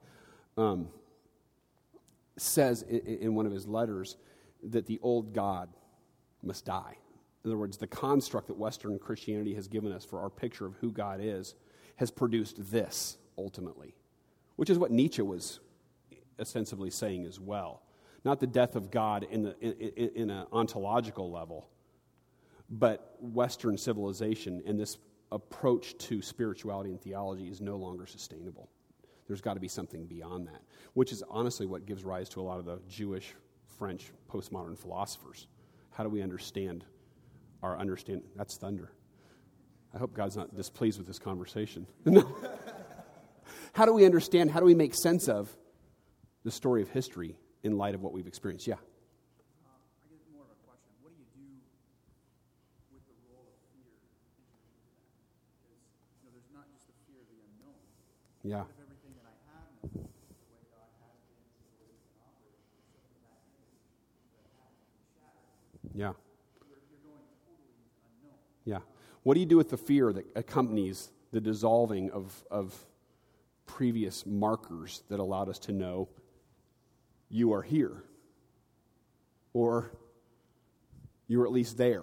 Says in one of his letters that the old God must die. In other words, the construct that Western Christianity has given us for our picture of who God is has produced this, ultimately, which is what Nietzsche was ostensibly saying as well. Not the death of God in an ontological level, but Western civilization and this approach to spirituality and theology is no longer sustainable. There's got to be something beyond that, which is honestly what gives rise to a lot of the Jewish, French, postmodern philosophers. How do we understand our understanding? That's thunder. I hope God's not displeased with this conversation. How do we understand, how do we make sense of the story of history in light of what we've experienced? Yeah. I get more of a question. What do you do with the role of fear into that? Because there's not just the fear of the unknown. Yeah. What if everything that I have known, the way God has been, the way He's been operating, something that image that has been shattered? Yeah. You're going totally into unknown. Yeah. What do you do with the fear that accompanies the dissolving of previous markers that allowed us to know you are here, or you're at least there?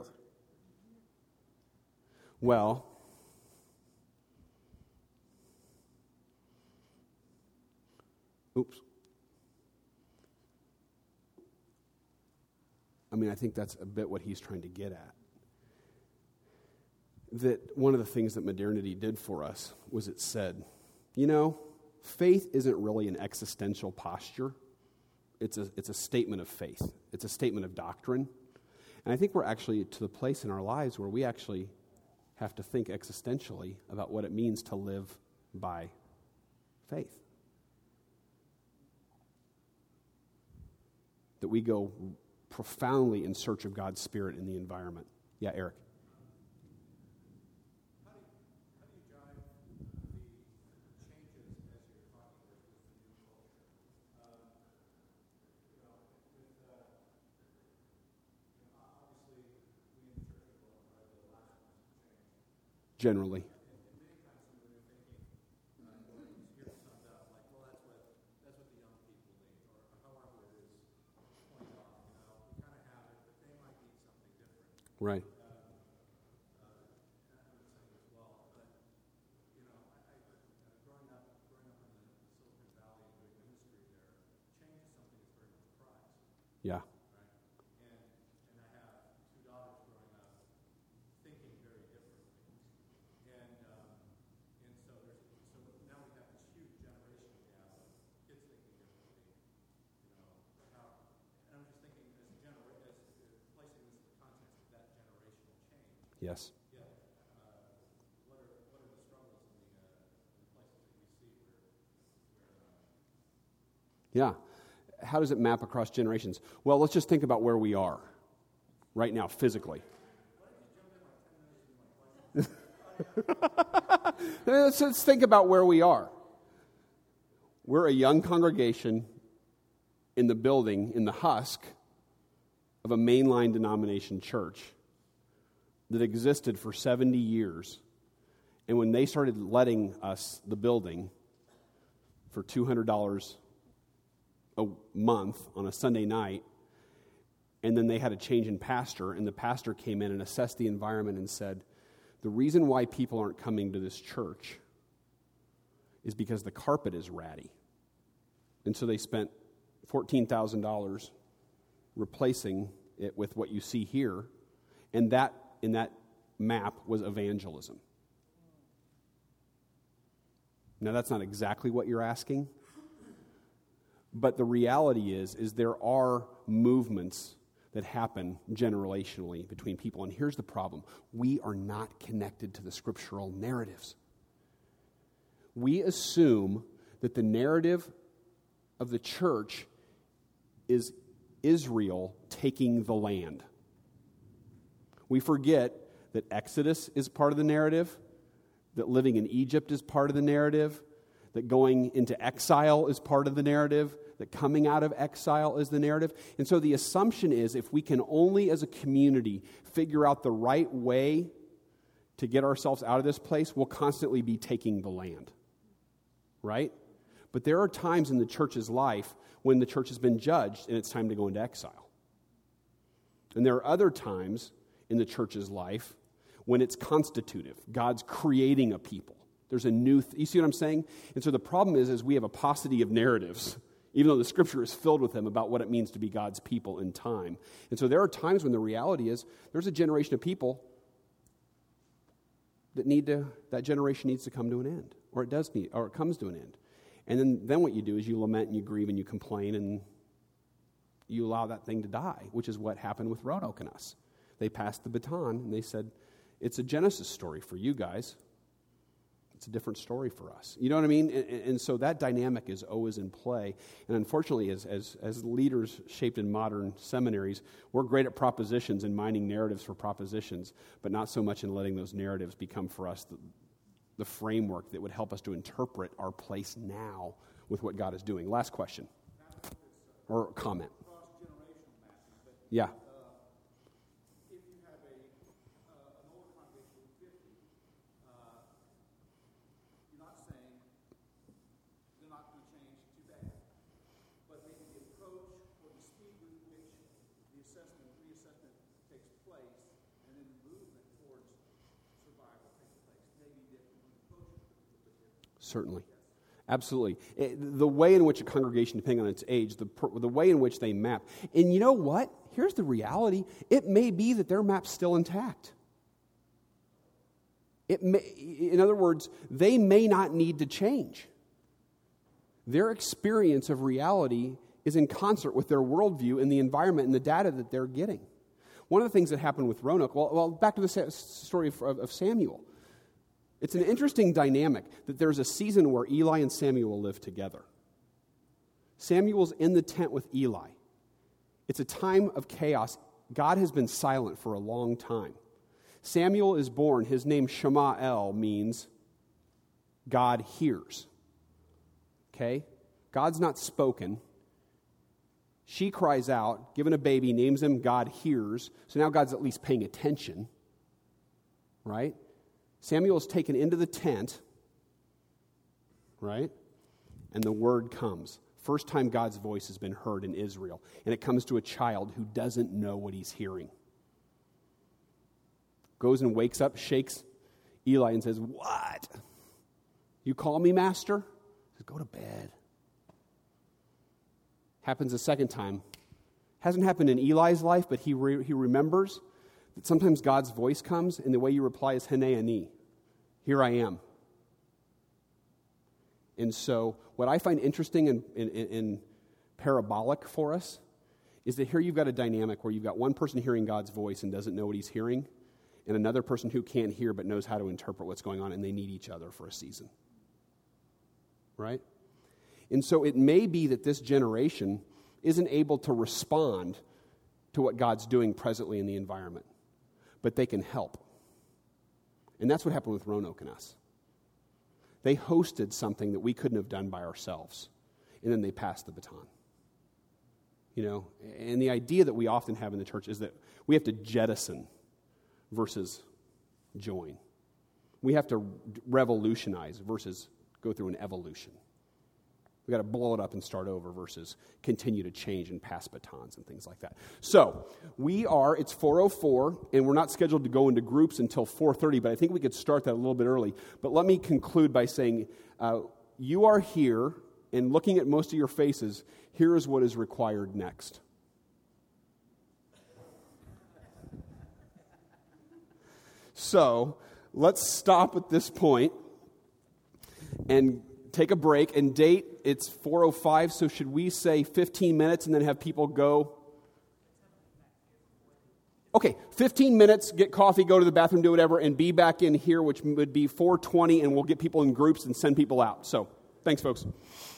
Well, I think that's a bit what he's trying to get at. That one of the things that modernity did for us was it said, faith isn't really an existential posture. It's a statement of faith. It's a statement of doctrine. And I think we're actually to the place in our lives where we actually have to think existentially about what it means to live by faith. That we go profoundly in search of God's Spirit in the environment. Yeah, Eric. How do you drive generally. Right. Yeah. Yes. Yeah. How does it map across generations? Well, let's just think about where we are right now, physically. Let's think about where we are. We're a young congregation in the building, in the husk of a mainline denomination church that existed for 70 years. And when they started letting us the building for $200 a month on a Sunday night, and then they had a change in pastor, and the pastor came in and assessed the environment and said, the reason why people aren't coming to this church is because the carpet is ratty. And so they spent $14,000 replacing it with what you see here, and that in that map was evangelism. Now, that's not exactly what you're asking, but the reality is there are movements that happen generationally between people. And here's the problem. We are not connected to the scriptural narratives. We assume that the narrative of the church is Israel taking the land. We forget that Exodus is part of the narrative, that living in Egypt is part of the narrative, that going into exile is part of the narrative, that coming out of exile is the narrative. And so the assumption is if we can only as a community figure out the right way to get ourselves out of this place, we'll constantly be taking the land. Right? But there are times in the church's life when the church has been judged and it's time to go into exile. And there are other times in the church's life when it's constitutive. God's creating a people. There's a new... you see what I'm saying? And so the problem is we have a paucity of narratives, even though the scripture is filled with them about what it means to be God's people in time. And so there are times when the reality is there's a generation of people that generation needs to come to an end. Or it comes to an end. And then what you do is you lament and you grieve and you complain and you allow that thing to die, which is what happened with Roanoke and us. They passed the baton and they said, it's a Genesis story for you guys. It's a different story for us. You know what I mean? And so that dynamic is always in play. And unfortunately, as leaders shaped in modern seminaries, we're great at propositions and mining narratives for propositions, but not so much in letting those narratives become for us the framework that would help us to interpret our place now with what God is doing. Last question or comment. Yeah. If you have an older congregation of 50, you're not saying they're not going to change too bad, but maybe the approach or the speed with which the reassessment takes place, and then the movement towards survival takes place, maybe different. Certainly. Absolutely. The way in which a congregation, depending on its age, the way in which they map. And you know what? Here's the reality. It may be that their map's still intact. In other words, they may not need to change. Their experience of reality is in concert with their worldview and the environment and the data that they're getting. One of the things that happened with Roanoke, well back to the story of Samuel. It's an interesting dynamic that there's a season where Eli and Samuel live together. Samuel's in the tent with Eli. It's a time of chaos. God has been silent for a long time. Samuel is born. His name Shema-el means God hears. Okay? God's not spoken. She cries out, given a baby, names him, God hears. So now God's at least paying attention. Right? Samuel is taken into the tent, right? And the word comes. First time God's voice has been heard in Israel. And it comes to a child who doesn't know what he's hearing. Goes and wakes up, shakes Eli and says, "What? You call me master?" He says, "Go to bed." Happens a second time. Hasn't happened in Eli's life, but he remembers that sometimes God's voice comes and the way you reply is Hene Ani. Here I am. And so what I find interesting and parabolic for us is that here you've got a dynamic where you've got one person hearing God's voice and doesn't know what he's hearing, and another person who can't hear but knows how to interpret what's going on, and they need each other for a season. Right? And so it may be that this generation isn't able to respond to what God's doing presently in the environment, but they can help. And that's what happened with Roanoke and us. They hosted something that we couldn't have done by ourselves, and then they passed the baton. You know, and the idea that we often have in the church is that we have to jettison versus join. We have to revolutionize versus go through an evolution. We've got to blow it up and start over versus continue to change and pass batons and things like that. So, it's 4:04, and we're not scheduled to go into groups until 4:30, but I think we could start that a little bit early. But let me conclude by saying, you are here, and looking at most of your faces, here is what is required next. So, let's stop at this point and take a break and date. It's 4:05, so should we say 15 minutes and then have people go? Okay, 15 minutes, get coffee, go to the bathroom, do whatever, and be back in here, which would be 4:20, and we'll get people in groups and send people out. So, thanks, folks.